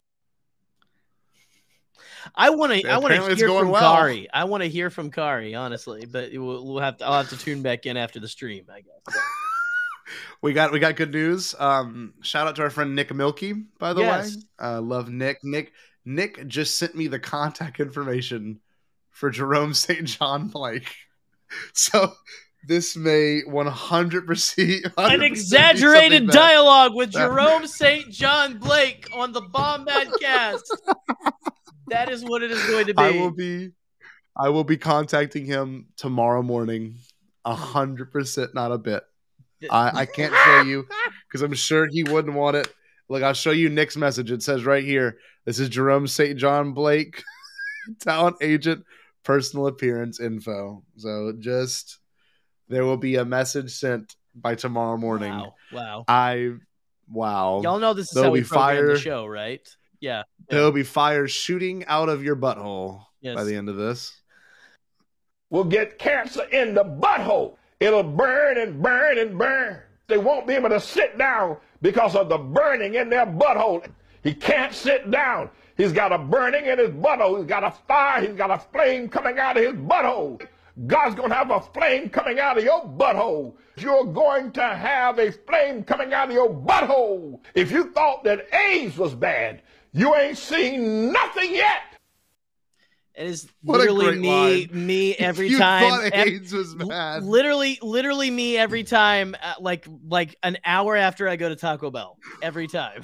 I want to. I want Apparently to it's hear going from well. Kari. I want to hear from Kari, honestly. But we'll, we'll have to. I'll have to tune back in after the stream, I guess. We got we got good news. Um, shout out to our friend Nick Milky, by the Yes. way. Uh, love Nick. Nick Nick just sent me the contact information for Jerome Saint John Blake. So this may one hundred percent An exaggerated dialogue with that- Jerome Saint John Blake on the Bombad Cast. That is what it is going to be. I will be I will be contacting him tomorrow morning. A hundred percent, not a bit. I, I can't show you because I'm sure he wouldn't want it. Look, I'll show you Nick's message. It says right here, this is Jerome Saint John Blake, talent agent, personal appearance info. So just there will be a message sent by tomorrow morning. Wow. Wow. I wow. Y'all know this is There'll how we be program fire. the show, right? Yeah. There'll be fire shooting out of your butthole Yes. by the end of this. will get cancer in the butthole. It'll burn and burn and burn. They won't be able to sit down because of the burning in their butthole. He can't sit down. He's got a burning in his butthole. He's got a fire. He's got a flame coming out of his butthole. God's going to have a flame coming out of your butthole. You're going to have a flame coming out of your butthole. If you thought that AIDS was bad, you ain't seen nothing yet. It is What a literally great me, line. me every You time. thought ev- AIDS was bad. Literally, literally me every time. Uh, like, like an hour after I go to Taco Bell, every time.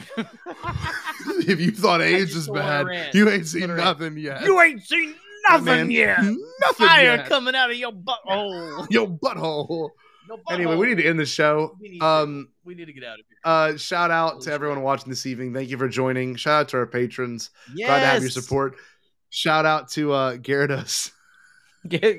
If you thought AIDS was just wanna bad, rant. you ain't seen Wanna rant. nothing yet. You ain't seen nothing Man, yet. nothing Fire yet. coming out of your butthole. Your butthole. Your Anyway, we butthole. need to end the show. We need to. Um, We need to get out of here. uh, shout out to everyone watching this evening. Thank you for joining. Shout out to our patrons. Glad to have your Yes. support. Shout out to uh, Gyarados. Ga-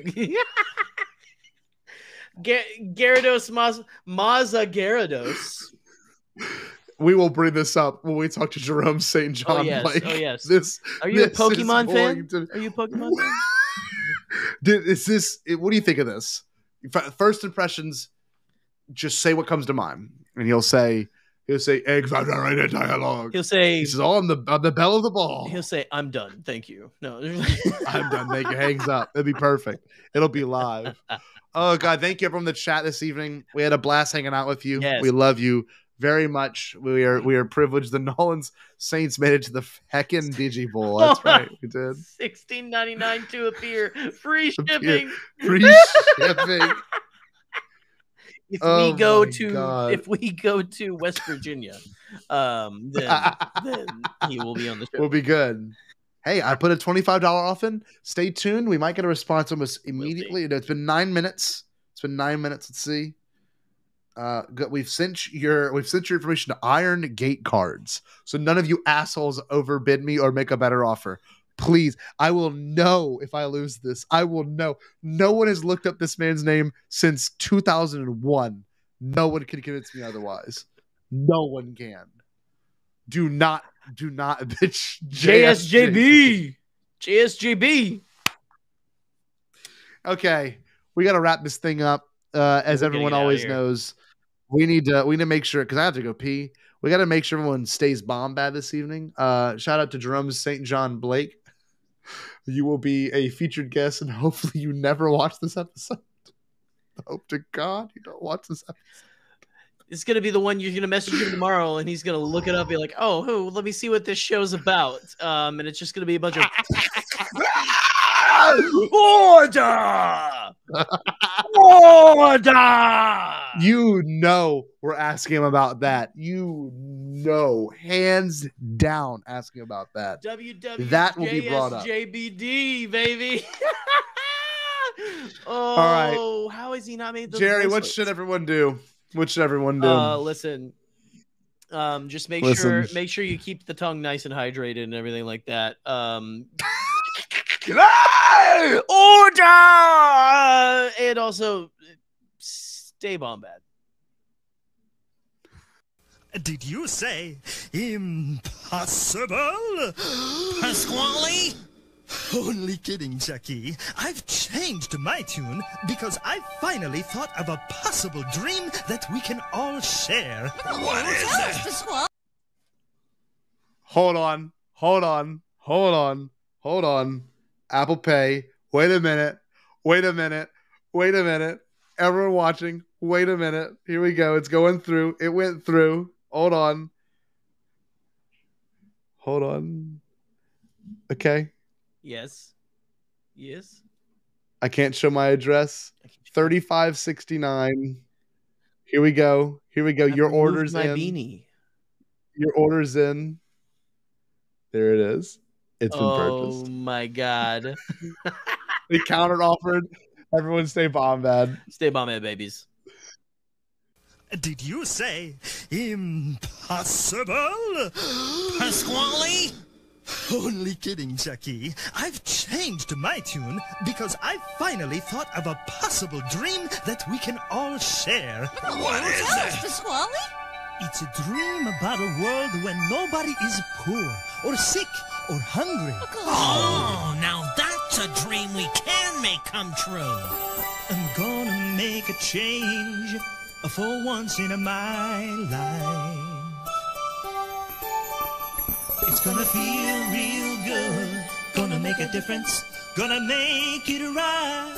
Gyarados Maz Maza Gyarados. We will bring this up when we talk to Jerome Saint John Oh yes, Blake. oh yes. This Are you a this is Pokemon fan? going to- Are you a Pokemon fan? Dude, is this? What do you think of this? F- First impressions. Just say what comes to mind, and he'll say, he'll say, exaggerated dialogue. He'll say, He says, "Oh, I'm the I'm the bell of the ball. he'll say, "I'm done, thank you." No, I'm done." Make it hangs up. It'll be perfect. It'll be live. Oh God, thank you everyone in the chat this evening. We had a blast hanging out with you. Yes. We love you very much. We are we are privileged. The Nolans Saints made it to the heckin' Digi Bowl. That's right, we did. sixteen ninety-nine to appear, free shipping. Free shipping. If Oh we go my to God. if we go to West Virginia, um, then then he will be on the show. We'll be good. Hey, I put a twenty-five dollars off in. Stay tuned. We might get a response almost immediately. It's been nine minutes. It's been nine minutes. Let's see. Uh, go- we've sent your we've sent your information to Iron Gate Cards. So none of you assholes overbid me or make a better offer. Please, I will know if I lose this. I will know. No one has looked up this man's name since two thousand one. No one can convince me otherwise. No one can. Do not, do not, bitch. J S J B. J S J B. Okay, we got to wrap this thing up. Uh, as We're everyone getting out of always here. knows, we need to we need to make sure, because I have to go pee. We got to make sure everyone stays bomb bad this evening. Uh, shout out to Jerome Saint John Blake. You will be a featured guest, and hopefully you never watch this episode. Hope to God you don't watch this episode. It's gonna be the one you're gonna message him tomorrow, and he's gonna look it up, and be like, "Oh, who? Let me see what this show's about." Um, and it's just gonna be a bunch of order, order. You know we're asking him about that. You know, hands down, asking about that. W W That will be brought up. J B D, baby. Oh, All right. how has he not made those Jerry, what bracelets? should everyone do? What should everyone do? Uh, listen. Um, just make Listen. sure make sure you keep the tongue nice and hydrated and everything like that. Um, order, and also stay bomb bad. Did you say impossible? Pasquale? Only kidding, Jackie. I've changed my tune because I finally thought of a possible dream that we can all share. What is it? Hold on, hold on, hold on, hold on. Apple Pay. Wait a minute. Wait a minute. Wait a minute. Everyone watching, wait a minute. Here we go. It's going through. It went through. Hold on. Hold on. Okay. Yes. Yes. I can't show my address. thirty-five sixty-nine. Here we go. Here we go. I've Your removed order's my in. beanie. Your order's in. There it is. It's been Oh purchased. my god. They counter offered. Everyone stay bomb bad. Stay bomb bad, babies. Did you say impossible? Pasquale? Only kidding, Jackie. I've changed my tune because I finally thought of a possible dream that we can all share. What is it? Pasquale? It's a dream about a world when nobody is poor or sick or hungry. Oh, now that's a dream we can make come true. I'm gonna make a change for once in my life. It's gonna feel real good, gonna make a difference, gonna make it right.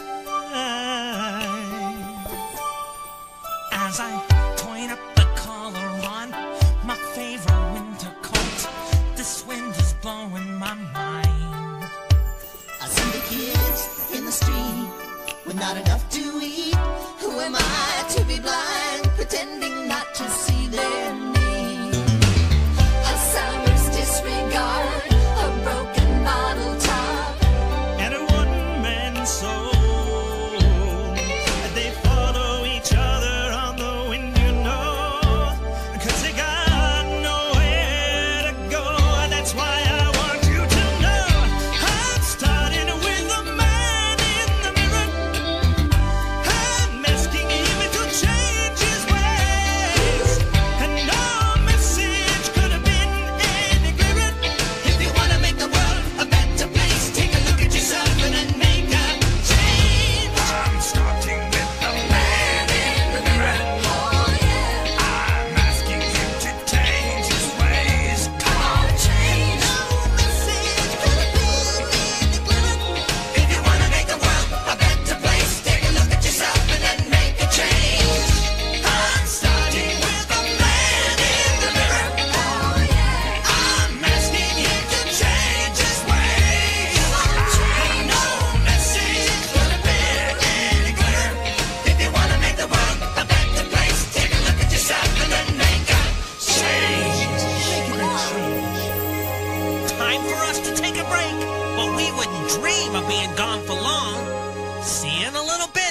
As I point up the collar on my favorite winter coat, this wind is blowing my mind. I see the kids in the street with not enough to eat. Who am I to be blind, pretending not to see their need? A sour's disregard, a broken bottle top, And a one-man soul. They follow each other on the wind, you know, 'cause they got nowhere to go. That's why I want you to know I'm starting with the man in the mirror. I'm asking him to change his ways, and no message could have been any clearer. If you wanna make the world a better place, take a look at yourself and then make a change. I'm starting with the man in the mirror. Oh yeah, I'm asking him to change his ways. come on, change. No message could have been any clearer. If you wanna make the world a better place, take a look at yourself and then make a change. I'm starting with the man in the mirror. Oh yeah, I'm asking him to change his ways. no message could have been any clearer. If you wanna make the world a better place, take a look at yourself and then make a change. Time for us to take a break, but we wouldn't dream of being gone for long. See you in a little bit.